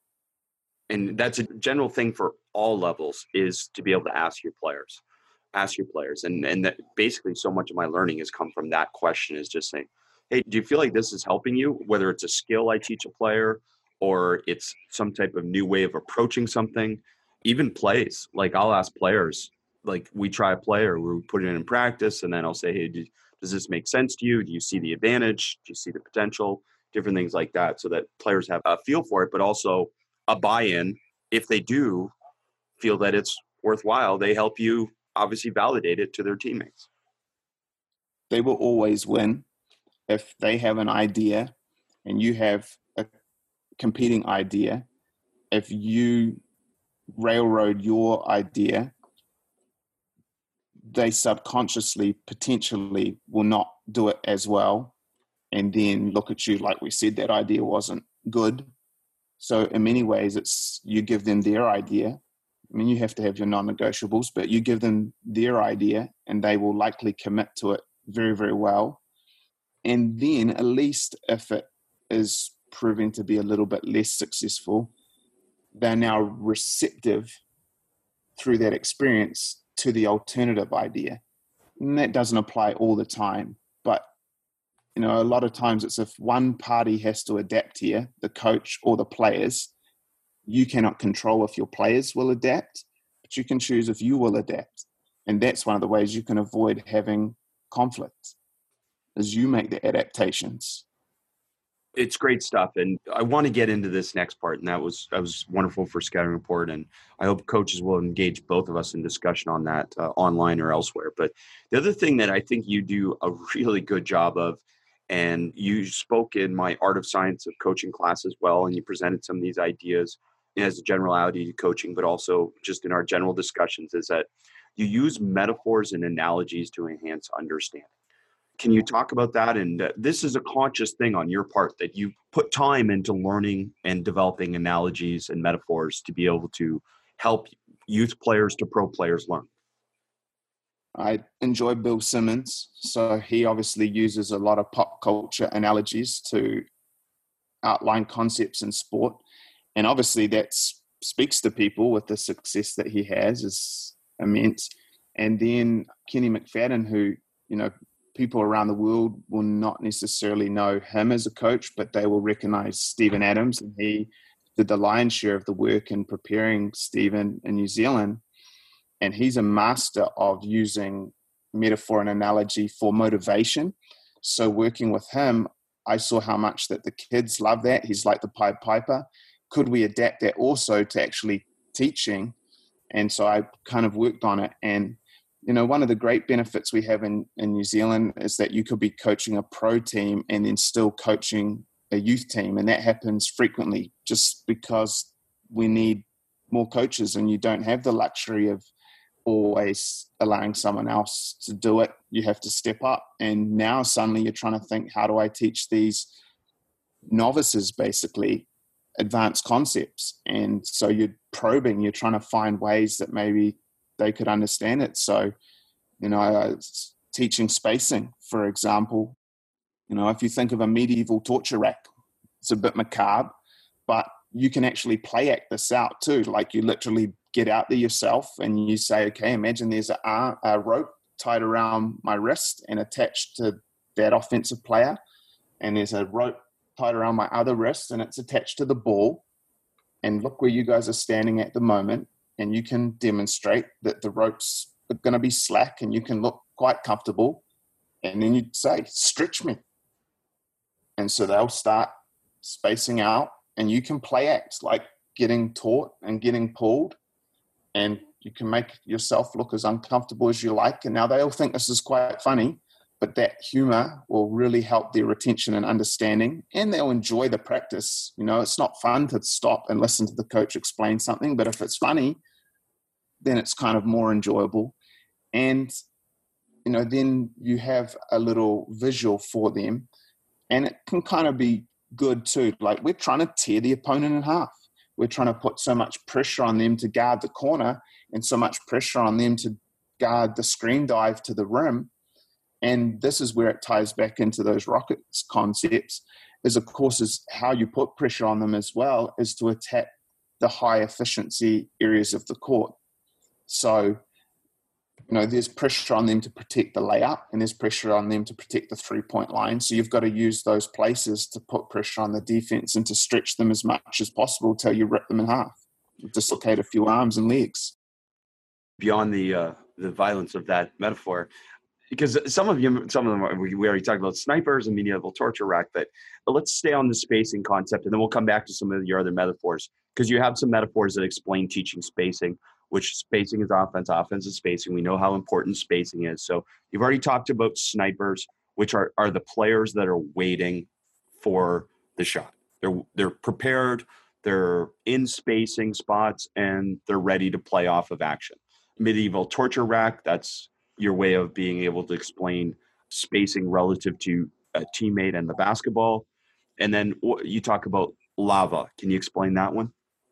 And that's a general thing for all levels, is to be able to ask your players, ask your players. And and that basically so much of my learning has come from that question, is just saying, hey, do you feel like this is helping you? Whether it's a skill I teach a player or it's some type of new way of approaching something, even plays. Like I'll ask players, like we try a play or we put it in practice, and then I'll say, hey, do, Does this make sense to you? Do you see the advantage? Do you see the potential? Different things like that, so that players have a feel for it, but also a buy-in. If they do feel that it's worthwhile, they help you obviously validate it to their teammates. They will always win if they have an idea and you have a competing idea. If you railroad your idea, they subconsciously potentially will not do it as well, and then look at you like we said that idea wasn't good. So in many ways, it's you give them their idea. I mean, you have to have your non-negotiables, but you give them their idea and they will likely commit to it very, very well. And then at least if it is proving to be a little bit less successful, they're now receptive through that experience to the alternative idea. And that doesn't apply all the time, but you know, a lot of times it's if one party has to adapt here, the coach or the players, you cannot control if your players will adapt, but you can choose if you will adapt. And that's one of the ways you can avoid having conflict, is you make the adaptations. It's great stuff. And I want to get into this next part. And that was, that was wonderful for Scouting Report. And I hope coaches will engage both of us in discussion on that uh, online or elsewhere. But the other thing that I think you do a really good job of, and you spoke in my Art of Science of Coaching class as well, and you presented some of these ideas as a generality to coaching, but also just in our general discussions, is that you use metaphors and analogies to enhance understanding. Can you talk about that? And uh, this is a conscious thing on your part, that you put time into learning and developing analogies and metaphors to be able to help youth players to pro players learn. I enjoy Bill Simmons. So he obviously uses a lot of pop culture analogies to outline concepts in sport. And obviously that speaks to people with the success that he has is immense. And then Kenny McFadden, who, you know, people around the world will not necessarily know him as a coach, but they will recognize Steven Adams. And he did the lion's share of the work in preparing Steven in New Zealand. And he's a master of using metaphor and analogy for motivation. So working with him, I saw how much that the kids love that. He's like the Pied Piper. Could we adapt that also to actually teaching? And so I kind of worked on it. And, you know, one of the great benefits we have in, in New Zealand is that you could be coaching a pro team and then still coaching a youth team. And that happens frequently just because we need more coaches, and you don't have the luxury of always allowing someone else to do it. You have to step up. And now suddenly you're trying to think, how do I teach these novices basically advanced concepts? And so you're probing, you're trying to find ways that maybe they could understand it. So, you know, I was teaching spacing, for example. You know, if you think of a medieval torture rack, it's a bit macabre, but you can actually play act this out too. Like you literally get out there yourself and you say, okay, imagine there's a, a rope tied around my wrist and attached to that offensive player. And there's a rope tied around my other wrist and it's attached to the ball. And look where you guys are standing at the moment. And you can demonstrate that the ropes are going to be slack and you can look quite comfortable. And then you say, stretch me. And so they'll start spacing out, and you can play act like getting taught and getting pulled, and you can make yourself look as uncomfortable as you like. And now they'll think this is quite funny, but that humor will really help their retention and understanding, and they'll enjoy the practice. You know, it's not fun to stop and listen to the coach explain something, but if it's funny, then it's kind of more enjoyable. And, you know, then you have a little visual for them, and it can kind of be good too. Like we're trying to tear the opponent in half. We're trying to put so much pressure on them to guard the corner and so much pressure on them to guard the screen dive to the rim. And this is where it ties back into those Rockets concepts, is of course is how you put pressure on them as well, is to attack the high efficiency areas of the court. So, you know, there's pressure on them to protect the layup, and there's pressure on them to protect the three-point line. So you've got to use those places to put pressure on the defense and to stretch them as much as possible till you rip them in half, dislocate a few arms and legs. Beyond the uh, the violence of that metaphor, because some of you, some of them, are, we, we already talked about snipers and medieval torture rack, but, but let's stay on the spacing concept, and then we'll come back to some of your other metaphors, because you have some metaphors that explain teaching spacing, which spacing is offense, offense is spacing. We know how important spacing is. So you've already talked about snipers, which are, are the players that are waiting for the shot. They're, they're prepared, they're in spacing spots, and they're ready to play off of action. Medieval torture rack, that's your way of being able to explain spacing relative to a teammate and the basketball. And then you talk about lava. Can you explain that one?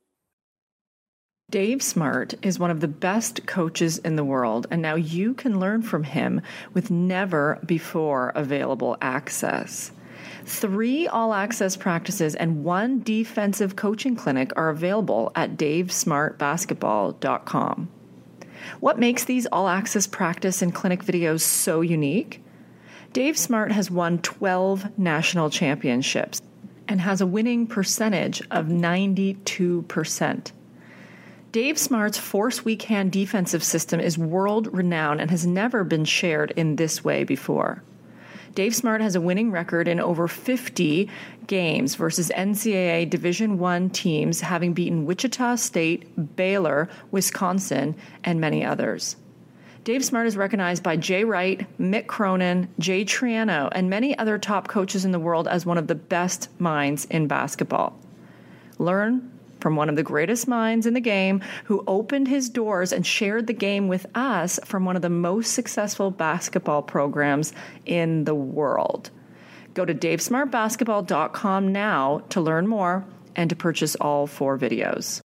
Dave Smart is one of the best coaches in the world, and now you can learn from him with never before available access. Three all-access practices and one defensive coaching clinic are available at dave smart basketball dot com. What makes these all-access practice and clinic videos so unique? Dave Smart has won twelve national championships and has a winning percentage of ninety-two percent. Dave Smart's Force Weak Hand defensive system is world-renowned and has never been shared in this way before. Dave Smart has a winning record in over fifty games versus N C double A Division I teams, having beaten Wichita State, Baylor, Wisconsin, and many others. Dave Smart is recognized by Jay Wright, Mick Cronin, Jay Triano, and many other top coaches in the world as one of the best minds in basketball. Learn from one of the greatest minds in the game who opened his doors and shared the game with us from one of the most successful basketball programs in the world. Go to dave smart basketball dot com now to learn more and to purchase all four videos.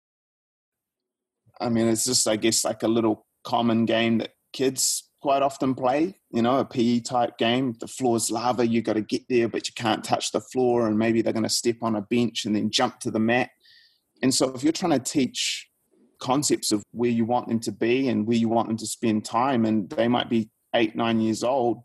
I mean, it's just, I guess, like a little common game that kids quite often play, you know, a P E type game. The floor's lava, you got to get there, but you can't touch the floor, and maybe they're going to step on a bench and then jump to the mat. And so if you're trying to teach concepts of where you want them to be and where you want them to spend time, and they might be eight, nine years old,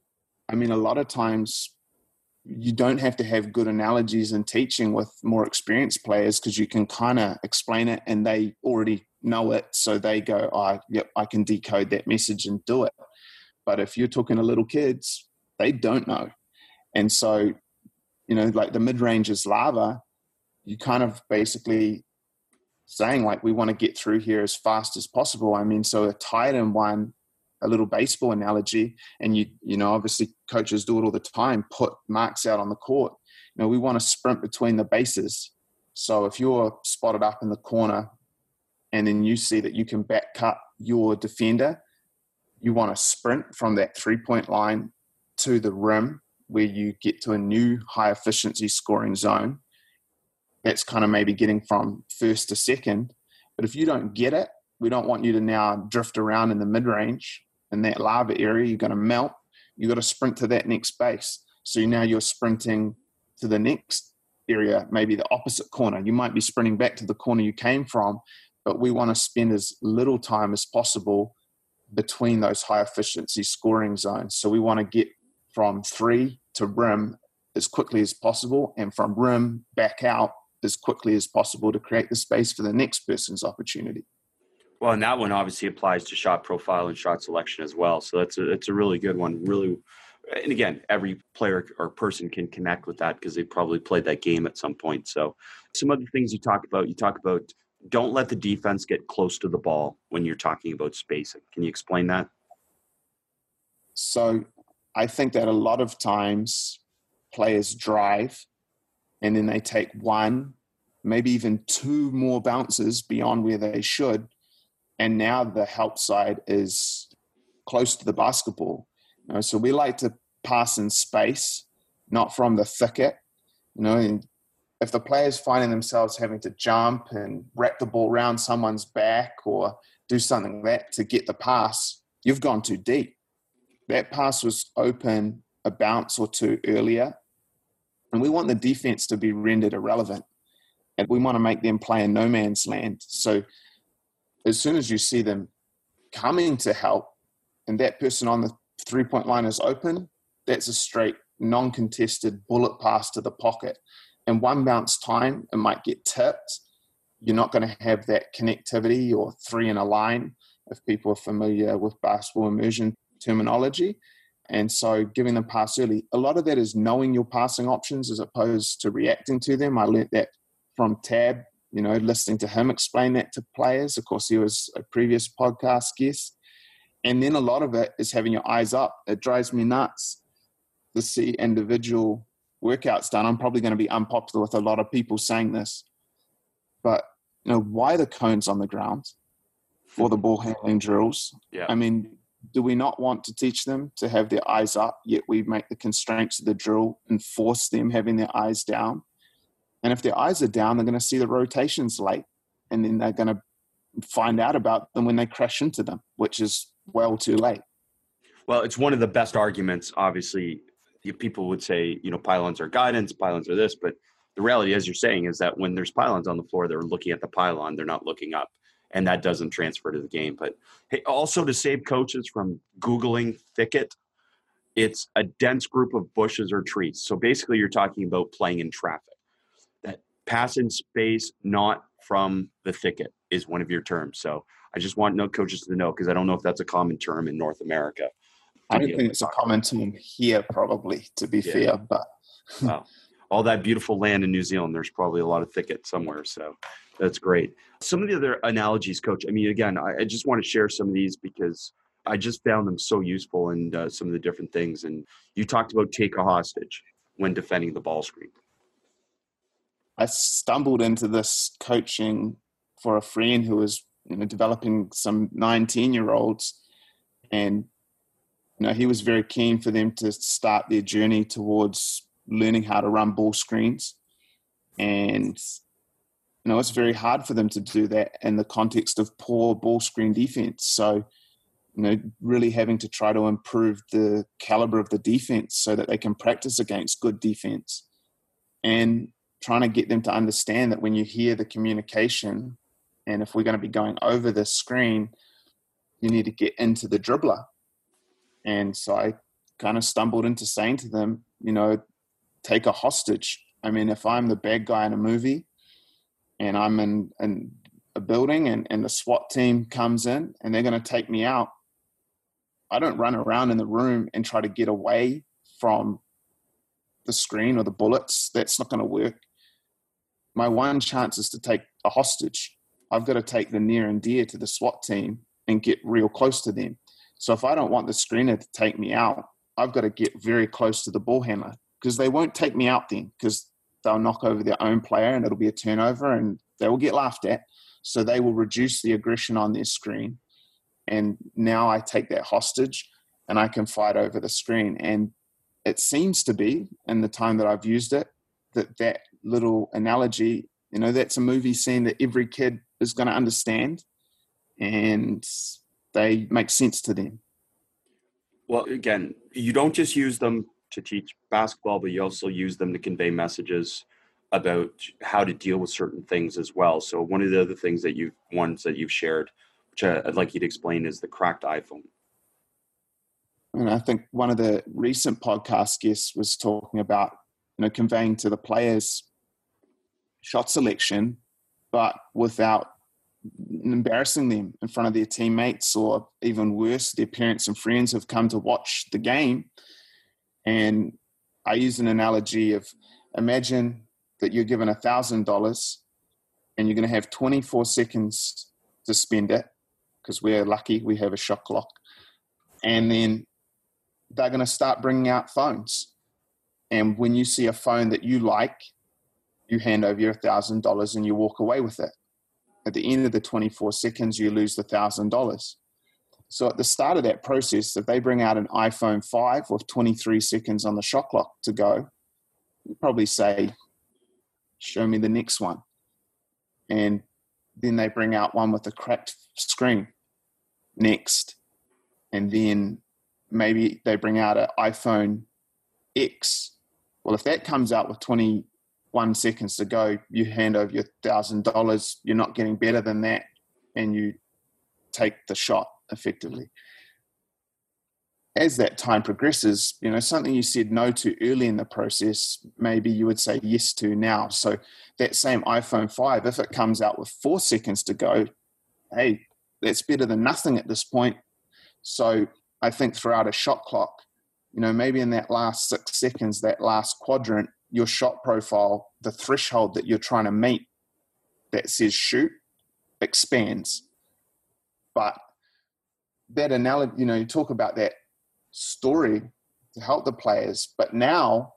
I mean, a lot of times you don't have to have good analogies in teaching with more experienced players, because you can kind of explain it and they already know it. So they go, oh, yep, I can decode that message and do it. But if you're talking to little kids, they don't know. And so, you know, like the mid-range is lava. You kind of basically saying, like, we want to get through here as fast as possible. I mean, so a tight end one, a little baseball analogy, and you, you know, obviously coaches do it all the time, put marks out on the court. You know, we want to sprint between the bases. So if you're spotted up in the corner and then you see that you can back cut your defender, you want to sprint from that three-point line to the rim where you get to a new high-efficiency scoring zone. That's kind of maybe getting from first to second. But if you don't get it, we don't want you to now drift around in the mid-range in that lava area. You're going to melt. You've got to sprint to that next base. So now you're sprinting to the next area, maybe the opposite corner. You might be sprinting back to the corner you came from, but we want to spend as little time as possible between those high-efficiency scoring zones. So we want to get from three to rim as quickly as possible, and from rim back out as quickly as possible to create the space for the next person's opportunity. Well, and that one obviously applies to shot profile and shot selection as well. So that's a, that's a really good one. Really, and again, every player or person can connect with that because they probably played that game at some point. So some other things you talk about, you talk about don't let the defense get close to the ball when you're talking about spacing. Can you explain that? So I think that a lot of times players drive and then they take one, maybe even two more bounces beyond where they should. And now the help side is close to the basketball. You know, so we like to pass in space, not from the thicket. You know, and if the player's finding themselves having to jump and wrap the ball around someone's back or do something like that to get the pass, you've gone too deep. That pass was open a bounce or two earlier. And we want the defense to be rendered irrelevant. And we want to make them play in no man's land. So as soon as you see them coming to help and that person on the three-point line is open, that's a straight, non-contested bullet pass to the pocket. And one bounce time, it might get tipped. You're not going to have that connectivity or three in a line. If people are familiar with basketball immersion, terminology. And so giving them pass early, a lot of that is knowing your passing options as opposed to reacting to them. I learned that from Tab, you know, listening to him explain that to players. Of course, he was a previous podcast guest. And then a lot of it is having your eyes up. It drives me nuts to see individual workouts done. I'm probably going to be unpopular with a lot of people saying this, but you know, why the cones on the ground for the ball handling drills? Yeah. I mean, do we not want to teach them to have their eyes up, yet we make the constraints of the drill and force them having their eyes down? And if their eyes are down, they're going to see the rotations late, and then they're going to find out about them when they crash into them, which is well too late. Well, it's one of the best arguments. Obviously, people would say, you know, pylons are guidance, pylons are this, but the reality, as you're saying, is that when there's pylons on the floor, they're looking at the pylon, they're not looking up. And that doesn't transfer to the game. But hey, also to save coaches from Googling thicket, it's a dense group of bushes or trees. So basically you're talking about playing in traffic. That pass in space, not from the thicket, is one of your terms. So I just want no coaches to know, because I don't know if that's a common term in North America. I don't think it's a common term here, probably, to be yeah. fair. But wow. All that beautiful land in New Zealand, there's probably a lot of thicket somewhere. So that's great. Some of the other analogies, Coach, I mean, again, I, I just want to share some of these because I just found them so useful in uh, some of the different things. And you talked about take a hostage when defending the ball screen. I stumbled into this coaching for a friend who was, you know, developing some nineteen-year-olds. And, you know, he was very keen for them to start their journey towards learning how to run ball screens. And you know, it's very hard for them to do that in the context of poor ball screen defense. So, you know, really having to try to improve the caliber of the defense so that they can practice against good defense, and trying to get them to understand that when you hear the communication, and if we're going to be going over the screen, you need to get into the dribbler. And so I kind of stumbled into saying to them, you know, take a hostage. I mean, if I'm the bad guy in a movie, and I'm in, in a building and, and the SWAT team comes in and they're going to take me out, I don't run around in the room and try to get away from the screen or the bullets. That's not going to work. My one chance is to take a hostage. I've got to take the near and dear to the SWAT team and get real close to them. So if I don't want the screener to take me out, I've got to get very close to the ball handler, because they won't take me out then, because they'll knock over their own player and it'll be a turnover and they will get laughed at. So they will reduce the aggression on their screen. And now I take that hostage and I can fight over the screen. And it seems to be, in the time that I've used it, that that little analogy, you know, that's a movie scene that every kid is going to understand and they make sense to them. Well, again, you don't just use them to teach basketball, but you also use them to convey messages about how to deal with certain things as well. So one of the other things that you ones that you've shared, which I'd like you to explain, is the cracked iPhone. And I think one of the recent podcast guests was talking about, you know, conveying to the players shot selection, but without embarrassing them in front of their teammates, or even worse, their parents and friends have come to watch the game. And I use an analogy of, imagine that you're given one thousand dollars and you're going to have twenty-four seconds to spend it, because we're lucky we have a shot clock. And then they're going to start bringing out phones. And when you see a phone that you like, you hand over your one thousand dollars and you walk away with it. At the end of the twenty-four seconds, you lose the one thousand dollars. So at the start of that process, if they bring out an iPhone five with twenty-three seconds on the shot clock to go, you probably say, show me the next one. And then they bring out one with a cracked screen. Next. And then maybe they bring out an iPhone X. Well, if that comes out with twenty-one seconds to go, you hand over your one thousand dollars. You're not getting better than that. And you take the shot effectively. As that time progresses, you know, something you said no to early in the process, maybe you would say yes to now. So that same iPhone five, if it comes out with four seconds to go, hey, that's better than nothing at this point. So I think throughout a shot clock, you know, maybe in that last six seconds, that last quadrant, your shot profile, the threshold that you're trying to meet that says shoot, expands. But that analogy, you know, you talk about that story to help the players, but now,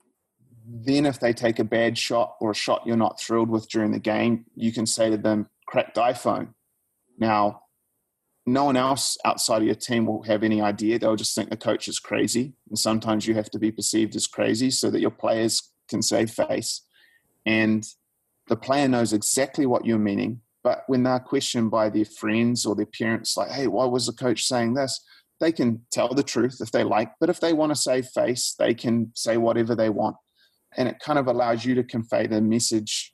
then if they take a bad shot or a shot you're not thrilled with during the game, you can say to them, cracked iPhone. Now, no one else outside of your team will have any idea. They'll just think the coach is crazy. And sometimes you have to be perceived as crazy so that your players can save face. And the player knows exactly what you're meaning. But when they're questioned by their friends or their parents, like, hey, why was the coach saying this? They can tell the truth if they like. But if they want to save face, they can say whatever they want. And it kind of allows you to convey the message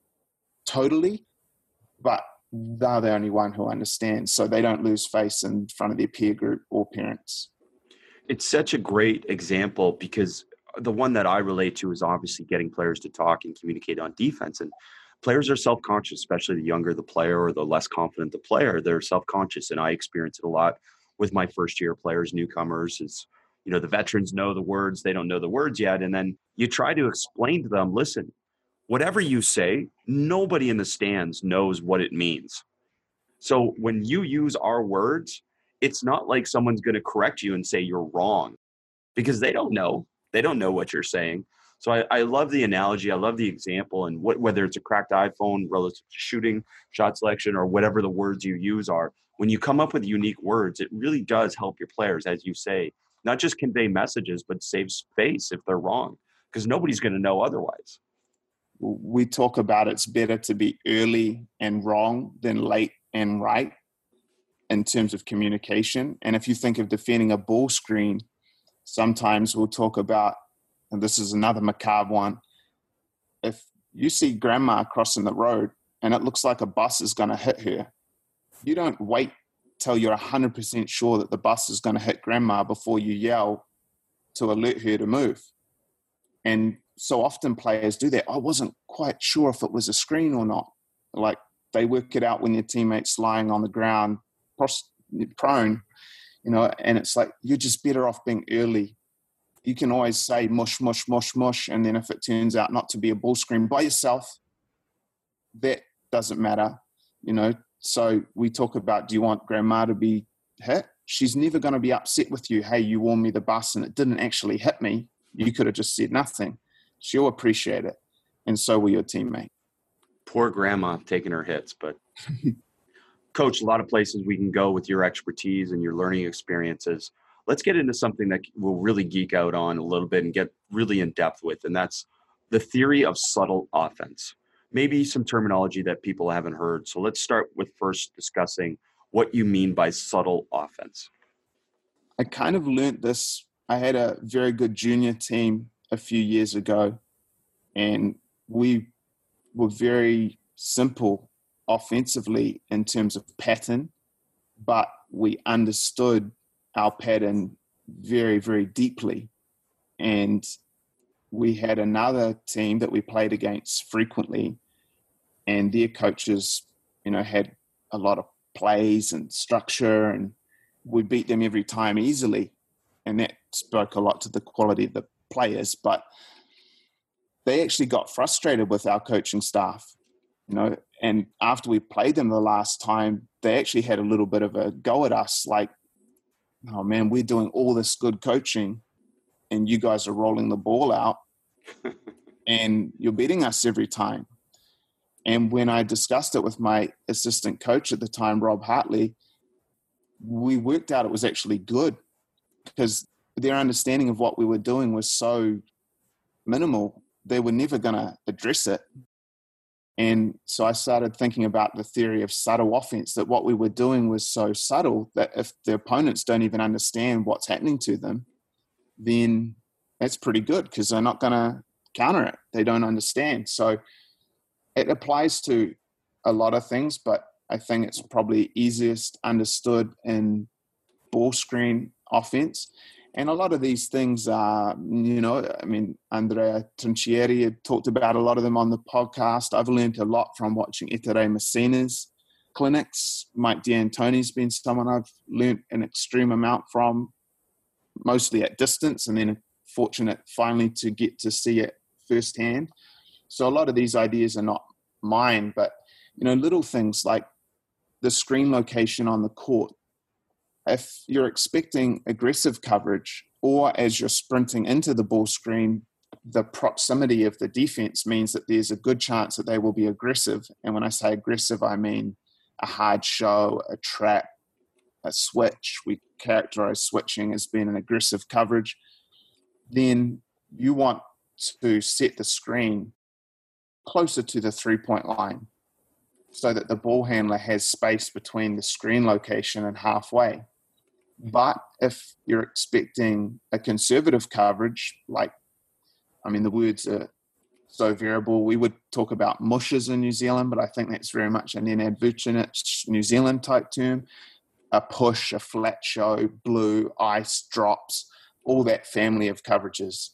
totally, but they're the only one who understands, so they don't lose face in front of their peer group or parents. It's such a great example because the one that I relate to is obviously getting players to talk and communicate on defense. And players are self-conscious, especially the younger the player or the less confident the player. They're self-conscious, and I experience it a lot with my first-year players, newcomers. Is you know, the veterans know the words, they don't know the words yet. And then you try to explain to them, listen, whatever you say, nobody in the stands knows what it means. So when you use our words, it's not like someone's going to correct you and say you're wrong because they don't know. They don't know what you're saying. So I, I love the analogy. I love the example. And what, whether it's a cracked iPhone relative to shooting, shot selection, or whatever the words you use are, when you come up with unique words, it really does help your players, as you say, not just convey messages, but save space if they're wrong, because nobody's going to know otherwise. We talk about it's better to be early and wrong than late and right in terms of communication. And if you think of defending a ball screen, sometimes we'll talk about, and this is another macabre one, if you see grandma crossing the road and it looks like a bus is going to hit her, you don't wait till you're one hundred percent sure that the bus is going to hit grandma before you yell to alert her to move. And so often players do that. I wasn't quite sure if it was a screen or not. Like they work it out when their teammate's lying on the ground, prone, you know, and it's like, you're just better off being early. You can always say mush, mush, mush, mush. And then if it turns out not to be a ball screen by yourself, that doesn't matter, you know. So we talk about, do you want grandma to be hit? She's never going to be upset with you. Hey, you won me the bus and it didn't actually hit me. You could have just said nothing. She'll appreciate it. And so will your teammate. Poor grandma taking her hits. But Coach, a lot of places we can go with your expertise and your learning experiences. Let's get into something that we'll really geek out on a little bit and get really in depth with. And that's the theory of subtle offense. Maybe some terminology that people haven't heard. So let's start with first discussing what you mean by subtle offense. I kind of learned this. I had a very good junior team a few years ago, and we were very simple offensively in terms of pattern, but we understood our pattern very, very deeply. And we had another team that we played against frequently, and their coaches, you know, had a lot of plays and structure, and we beat them every time easily. And that spoke a lot to the quality of the players, but they actually got frustrated with our coaching staff, you know, and after we played them the last time, they actually had a little bit of a go at us, like, oh man, we're doing all this good coaching and you guys are rolling the ball out and you're beating us every time. And when I discussed it with my assistant coach at the time, Rob Hartley, we worked out it was actually good because their understanding of what we were doing was so minimal, they were never going to address it. And so I started thinking about the theory of subtle offense, that what we were doing was so subtle that if the opponents don't even understand what's happening to them, then that's pretty good because they're not going to counter it. They don't understand. So it applies to a lot of things, but I think it's probably easiest understood in ball screen offense. And a lot of these things are, you know, I mean, Andrea Trinchieri had talked about a lot of them on the podcast. I've learned a lot from watching Itere Messina's clinics. Mike D'Antoni's been someone I've learnt an extreme amount from, mostly at distance, and then fortunate finally to get to see it firsthand. So a lot of these ideas are not mine, but you know, little things like the screen location on the court. If you're expecting aggressive coverage, or as you're sprinting into the ball screen, the proximity of the defense means that there's a good chance that they will be aggressive. And when I say aggressive, I mean a hard show, a trap, a switch. We characterize switching as being an aggressive coverage. Then you want to set the screen closer to the three-point line so that the ball handler has space between the screen location and halfway. But if you're expecting a conservative coverage, like, I mean, the words are so variable. We would talk about mushes in New Zealand, but I think that's very much an Nenad Vucinic New Zealand type term. A push, a flat show, blue, ice, drops, all that family of coverages.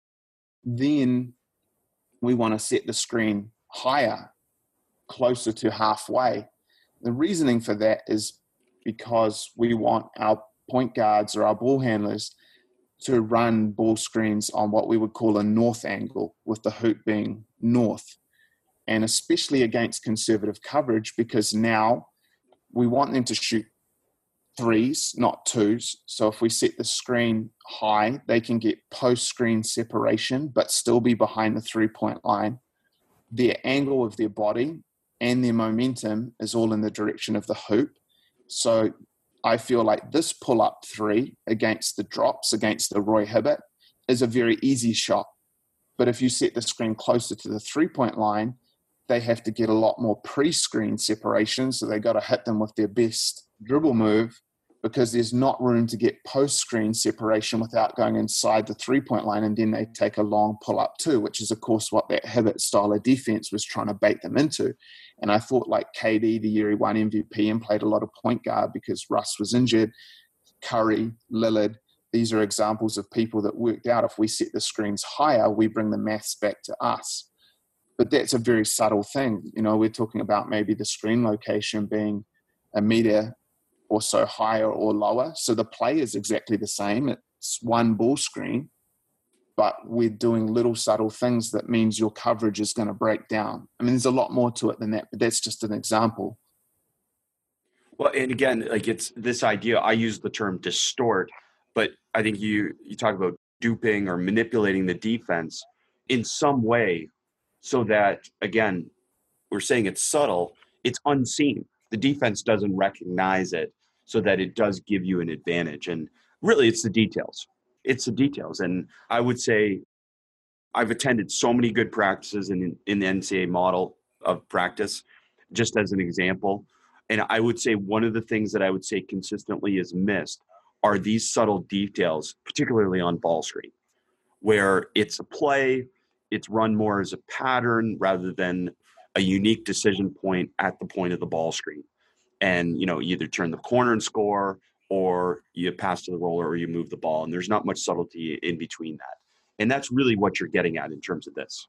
Then we want to set the screen higher, closer to halfway. The reasoning for that is because we want our point guards or our ball handlers to run ball screens on what we would call a north angle, with the hoop being north. And especially against conservative coverage, because now we want them to shoot threes, not twos. So if we set the screen high, they can get post-screen separation, but still be behind the three-point line. Their angle of their body and their momentum is all in the direction of the hoop. So I feel like this pull-up three against the drops, against the Roy Hibbert, is a very easy shot. But if you set the screen closer to the three-point line, they have to get a lot more pre-screen separation. So they got to hit them with their best dribble move, because there's not room to get post-screen separation without going inside the three-point line, and then they take a long pull-up too, which is, of course, what that Hibbert style of defense was trying to bait them into. And I thought, like K D, the year he won M V P and played a lot of point guard because Russ was injured, Curry, Lillard, these are examples of people that worked out if we set the screens higher, we bring the maths back to us. But that's a very subtle thing. You know, we're talking about maybe the screen location being a meter or so higher or lower. So the play is exactly the same. It's one ball screen, but we're doing little subtle things that means your coverage is going to break down. I mean, there's a lot more to it than that, but that's just an example. Well, and again, like it's this idea, I use the term distort, but I think you, you talk about duping or manipulating the defense in some way so that, again, we're saying it's subtle, it's unseen. The defense doesn't recognize it, so that it does give you an advantage. And really, it's the details. It's the details. And I would say I've attended so many good practices in, in the N C A A model of practice, just as an example. And I would say one of the things that I would say consistently is missed are these subtle details, particularly on ball screen, where it's a play, it's run more as a pattern rather than a unique decision point at the point of the ball screen. And, you know, you either turn the corner and score, or you pass to the roller, or you move the ball. And there's not much subtlety in between that. And that's really what you're getting at in terms of this.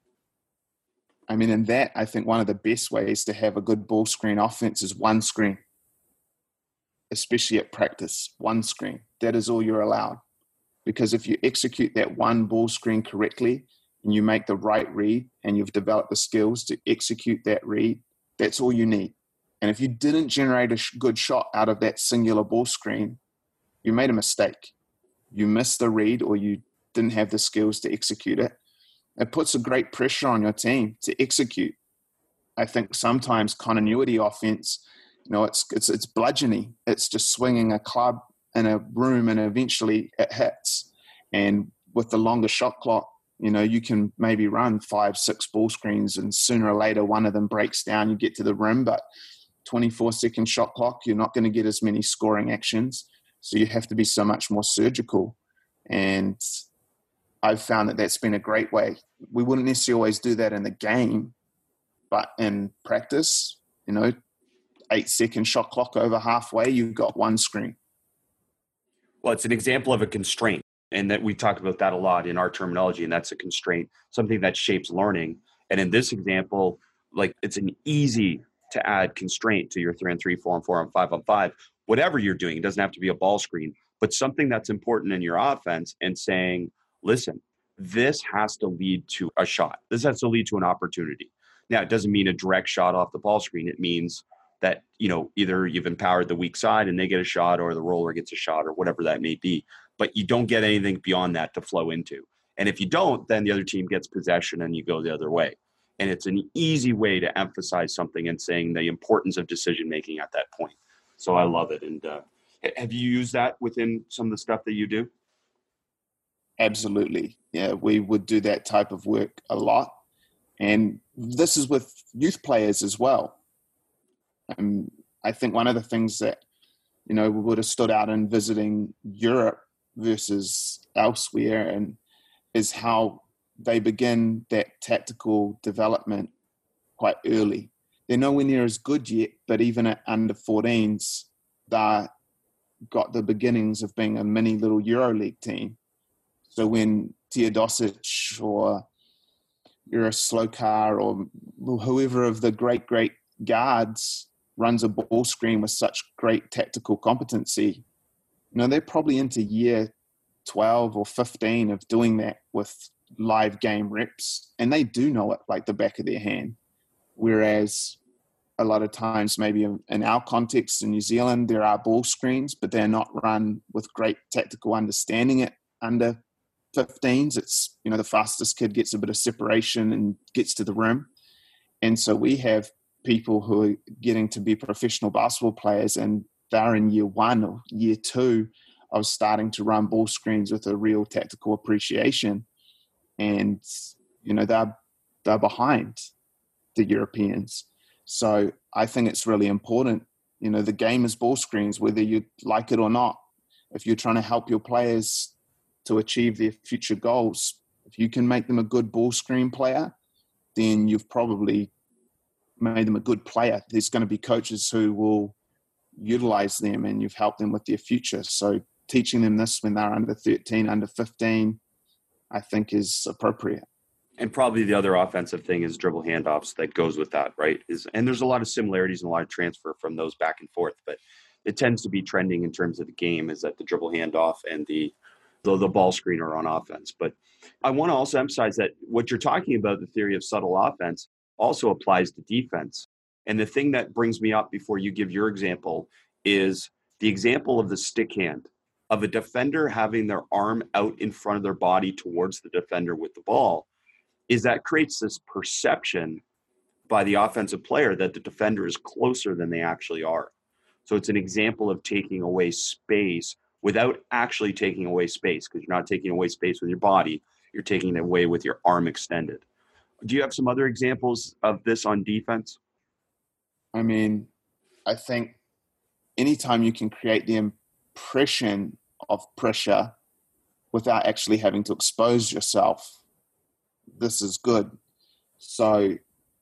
I mean, in that, I think one of the best ways to have a good ball screen offense is one screen, especially at practice, one screen. That is all you're allowed. Because if you execute that one ball screen correctly and you make the right read and you've developed the skills to execute that read, that's all you need. And if you didn't generate a sh- good shot out of that singular ball screen, you made a mistake. You missed the read, or you didn't have the skills to execute it. It puts a great pressure on your team to execute. I think sometimes continuity offense, you know, it's it's it's bludgeoning. It's just swinging a club in a room and eventually it hits. And with the longer shot clock, you know, you can maybe run five, six ball screens, and sooner or later one of them breaks down, you get to the rim, but twenty-four second shot clock, you're not going to get as many scoring actions. So you have to be so much more surgical. And I've found that that's been a great way. We wouldn't necessarily always do that in the game, but in practice, you know, eight second shot clock over halfway, you've got one screen. Well, it's an example of a constraint, and that we talk about that a lot in our terminology, and that's a constraint, something that shapes learning. And in this example, like it's an easy to add constraint to your three on three, four on four, on five on five, whatever you're doing. It doesn't have to be a ball screen, but something that's important in your offense, and saying, listen, this has to lead to a shot. This has to lead to an opportunity. Now, it doesn't mean a direct shot off the ball screen. It means that, you know, either you've empowered the weak side and they get a shot, or the roller gets a shot, or whatever that may be. But you don't get anything beyond that to flow into. And if you don't, then the other team gets possession and you go the other way. And it's an easy way to emphasize something and saying the importance of decision-making at that point. So I love it. And uh, have you used that within some of the stuff that you do? Absolutely. Yeah, we would do that type of work a lot. And this is with youth players as well. Um, I think one of the things that, you know, we would have stood out in visiting Europe versus elsewhere, and is how they begin that tactical development quite early. They're nowhere near as good yet, but even at under fourteens, they've got the beginnings of being a mini little EuroLeague team. So when Teodosic or Slokar or whoever of the great, great guards runs a ball screen with such great tactical competency, you know, they're probably into year twelve or fifteen of doing that with live game reps, and they do know it like the back of their hand. Whereas a lot of times, maybe in our context in New Zealand, there are ball screens, but they're not run with great tactical understanding at under fifteens. It's, you know, the fastest kid gets a bit of separation and gets to the rim. And so we have people who are getting to be professional basketball players, and they're in year one or year two of starting to run ball screens with a real tactical appreciation. And, you know, they're, they're behind the Europeans. So I think it's really important. You know, the game is ball screens, whether you like it or not. If you're trying to help your players to achieve their future goals, if you can make them a good ball screen player, then you've probably made them a good player. There's going to be coaches who will utilize them, and you've helped them with their future. So teaching them this when they're under thirteen, under fifteen, I think is appropriate. And probably the other offensive thing is dribble handoffs that goes with that, right? Is and there's a lot of similarities and a lot of transfer from those back and forth, but it tends to be trending in terms of the game is that the dribble handoff and the the, the ball screener on offense. But I want to also emphasize that what you're talking about, the theory of subtle offense, also applies to defense. And the thing that brings me up before you give your example is the example of the stick hand, of a defender having their arm out in front of their body towards the defender with the ball, is that creates this perception by the offensive player that the defender is closer than they actually are. So it's an example of taking away space without actually taking away space, because you're not taking away space with your body, you're taking it away with your arm extended. Do you have some other examples of this on defense? I mean, I think anytime you can create the impression of pressure without actually having to expose yourself, this is good. So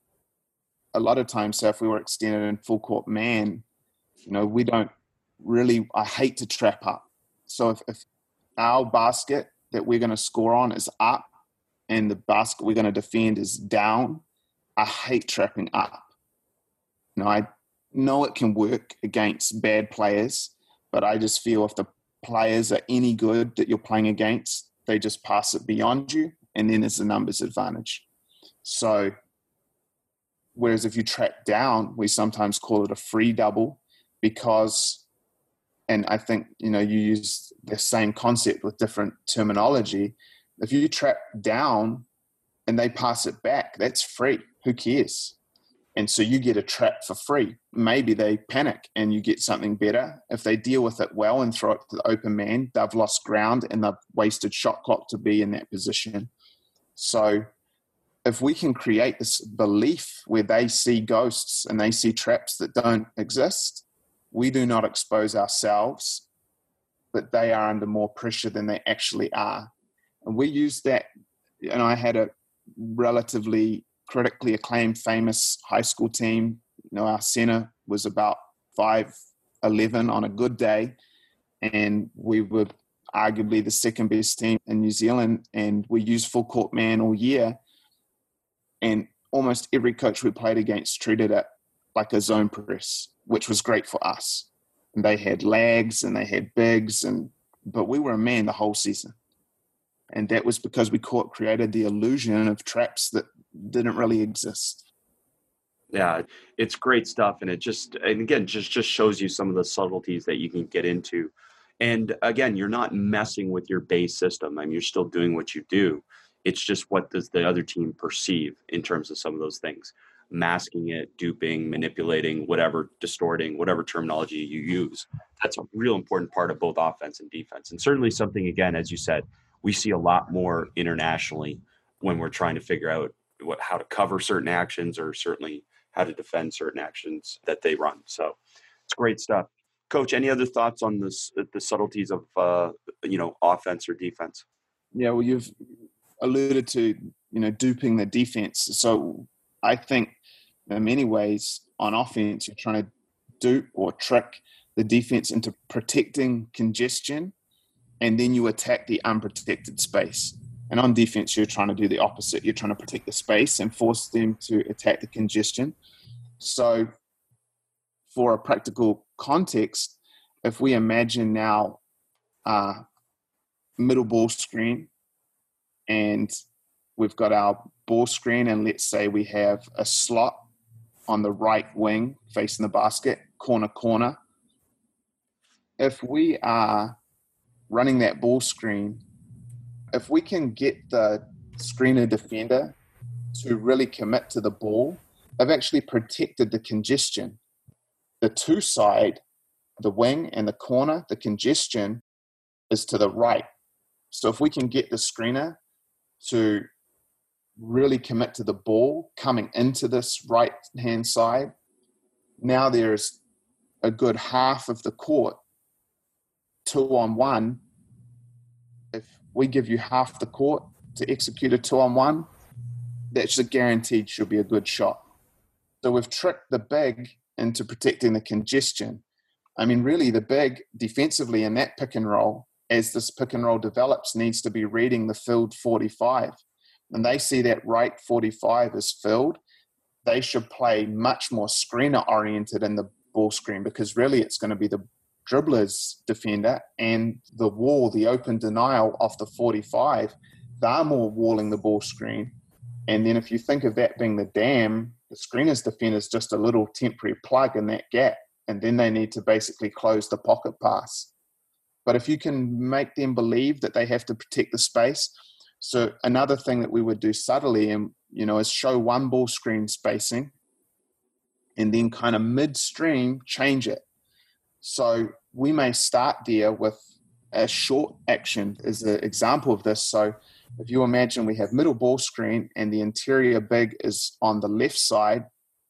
a lot of times, so if we were extended in full court man, you know, we don't really, I hate to trap up. So if, if our basket that we're going to score on is up and the basket we're going to defend is down, I hate trapping up. You know, I know it can work against bad players, but I just feel if the players are any good that you're playing against, they just pass it beyond you, and then there's a numbers advantage. So whereas if you trap down, we sometimes call it a free double, because, and I think, you know, you use the same concept with different terminology. If you trap down and they pass it back, that's free. Who cares? And so you get a trap for free. Maybe they panic and you get something better. If they deal with it well and throw it to the open man, they've lost ground and they've wasted shot clock to be in that position. So if we can create this belief where they see ghosts and they see traps that don't exist, we do not expose ourselves, but they are under more pressure than they actually are. And we use that, and I had a relatively critically acclaimed famous high school team. You know, our center was about five eleven on a good day, and we were arguably the second best team in New Zealand, and we used full court man all year, and almost every coach we played against treated it like a zone press, which was great for us. And they had lags and they had bigs, and but we were a man the whole season. And that was because we caught, created the illusion of traps that didn't really exist. Yeah, it's great stuff. And it just, and again, just, just shows you some of the subtleties that you can get into. And again, you're not messing with your base system. I mean, you're still doing what you do. It's just what does the other team perceive in terms of some of those things, masking it, duping, manipulating, whatever, distorting, whatever terminology you use. That's a real important part of both offense and defense. And certainly something, again, as you said, we see a lot more internationally when we're trying to figure out what, how to cover certain actions, or certainly how to defend certain actions that they run. So it's great stuff. Coach, any other thoughts on this, the subtleties of, uh, you know, offense or defense? Yeah, well, you've alluded to, you know, duping the defense. So I think in many ways on offense, you're trying to dupe or trick the defense into protecting congestion, and then you attack the unprotected space. And on defense, you're trying to do the opposite. You're trying to protect the space and force them to attack the congestion. So for a practical context, if we imagine now uh, middle ball screen, and we've got our ball screen, and let's say we have a slot on the right wing facing the basket, corner, corner. If we are running that ball screen, if we can get the screener defender to really commit to the ball, they've actually protected the congestion. The two side, the wing and the corner, the congestion is to the right. So if we can get the screener to really commit to the ball coming into this right-hand side, now there's a good half of the court, two on one. If we give you half the court to execute a two on one, that's a guaranteed should be a good shot. So we've tricked the big into protecting the congestion. I mean, really the big defensively in that pick and roll, as this pick and roll develops, needs to be reading the filled forty-five. And they see that right forty-five is filled, they should play much more screener oriented in the ball screen, because really it's going to be the dribbler's defender and the wall, the open denial of the forty-five, they're more walling the ball screen. And then if you think of that being the dam, the screener's defender is just a little temporary plug in that gap. And then they need to basically close the pocket pass. But if you can make them believe that they have to protect the space. So another thing that we would do subtly, and you know, is show one ball screen spacing and then kind of midstream change it. So we may start there with a short action as an example of this. So if you imagine we have middle ball screen and the interior big is on the left side,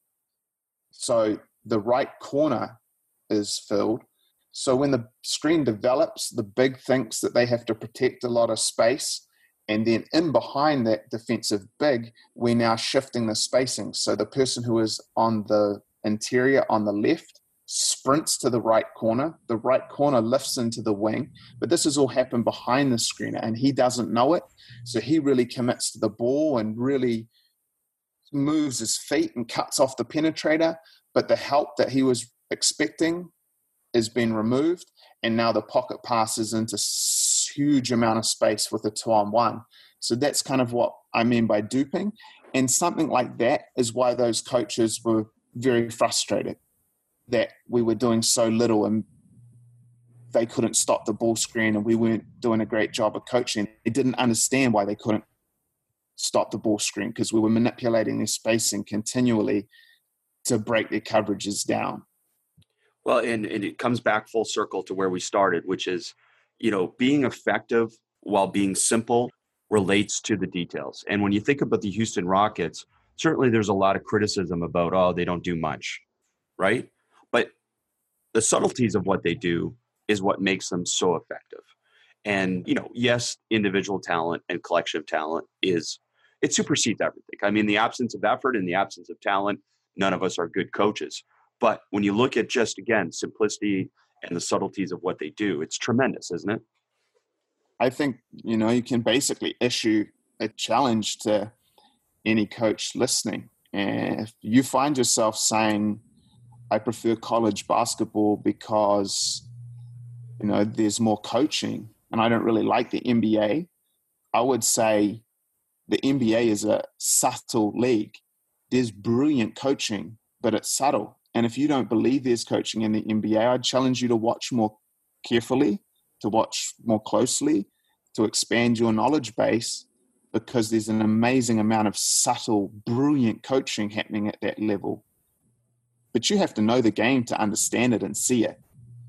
so the right corner is filled. So when the screen develops, the big thinks that they have to protect a lot of space. And then in behind that defensive big, we're now shifting the spacing. So the person who is on the interior on the left sprints to the right corner. The right corner lifts into the wing. But this has all happened behind the screener, and he doesn't know it. So he really commits to the ball and really moves his feet and cuts off the penetrator. But the help that he was expecting has been removed, and now the pocket passes into huge amount of space with a two-on-one. So that's kind of what I mean by duping. And something like that is why those coaches were very frustrated that we were doing so little and they couldn't stop the ball screen and we weren't doing a great job of coaching. They didn't understand why they couldn't stop the ball screen, because we were manipulating their spacing continually to break their coverages down. Well, and, and it comes back full circle to where we started, which is, you know, being effective while being simple relates to the details. And when you think about the Houston Rockets, certainly there's a lot of criticism about, oh, they don't do much, right? But the subtleties of what they do is what makes them so effective. And, you know, yes, individual talent and collection of talent is, it supersedes everything. I mean, the absence of effort and the absence of talent, none of us are good coaches. But when you look at just, again, simplicity and the subtleties of what they do, it's tremendous, isn't it? I think, you know, you can basically issue a challenge to any coach listening. And if you find yourself saying, I prefer college basketball because, you know, there's more coaching, and I don't really like the N B A. I would say the N B A is a subtle league. There's brilliant coaching, but it's subtle. And if you don't believe there's coaching in the N B A, I'd challenge you to watch more carefully, to watch more closely, to expand your knowledge base, because there's an amazing amount of subtle, brilliant coaching happening at that level. But you have to know the game to understand it and see it.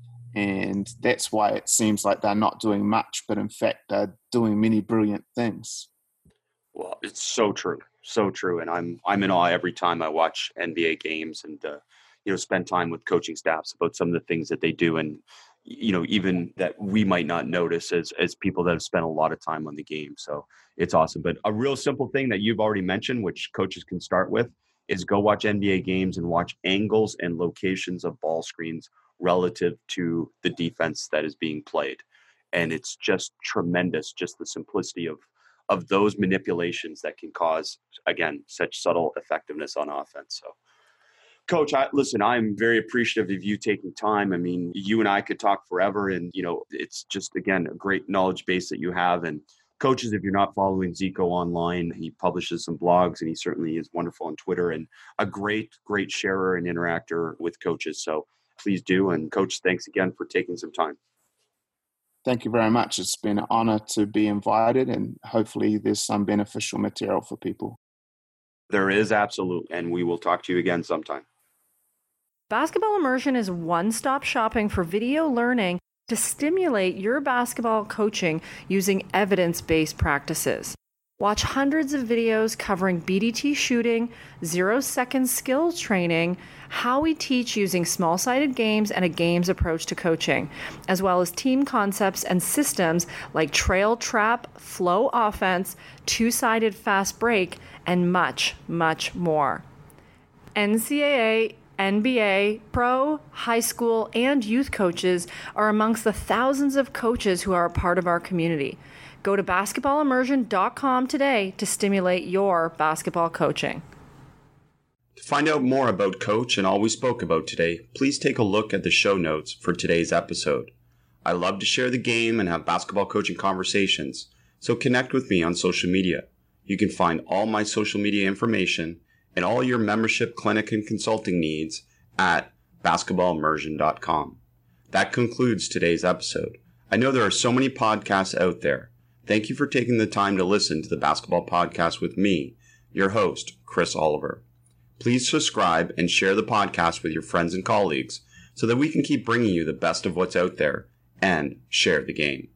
And that's why it seems like they're not doing much, but in fact, they're doing many brilliant things. Well, it's so true. So true. And I'm I'm in awe every time I watch N B A games and, uh, you know, spend time with coaching staffs about some of the things that they do. And, you know, even that we might not notice as, as people that have spent a lot of time on the game. So it's awesome. But a real simple thing that you've already mentioned, which coaches can start with, is go watch N B A games and watch angles and locations of ball screens relative to the defense that is being played. And it's just tremendous, just the simplicity of of those manipulations that can cause, again, such subtle effectiveness on offense. So, Coach, I, listen, I'm very appreciative of you taking time. I mean, you and I could talk forever, and, you know, it's just, again, a great knowledge base that you have. And coaches, if you're not following Zico online, he publishes some blogs, and he certainly is wonderful on Twitter and a great, great sharer and interactor with coaches. So please do. And Coach, thanks again for taking some time. Thank you very much. It's been an honor to be invited, and hopefully there's some beneficial material for people. There is, absolutely. And we will talk to you again sometime. Basketball Immersion is one-stop shopping for video learning to stimulate your basketball coaching using evidence-based practices. Watch hundreds of videos covering B D T shooting, zero-second skills training, how we teach using small-sided games, and a games approach to coaching, as well as team concepts and systems like trail trap, flow offense, two-sided fast break, and much, much more. N C double A, N B A, pro, high school, and youth coaches are amongst the thousands of coaches who are a part of our community. Go to basketball immersion dot com today to stimulate your basketball coaching. To find out more about Coach and all we spoke about today, please take a look at the show notes for today's episode. I love to share the game and have basketball coaching conversations, so connect with me on social media. You can find all my social media information and all your membership, clinic, and consulting needs at basketball immersion dot com. That concludes today's episode. I know there are so many podcasts out there. Thank you for taking the time to listen to the Basketball Podcast with me, your host, Chris Oliver. Please subscribe and share the podcast with your friends and colleagues so that we can keep bringing you the best of what's out there and share the game.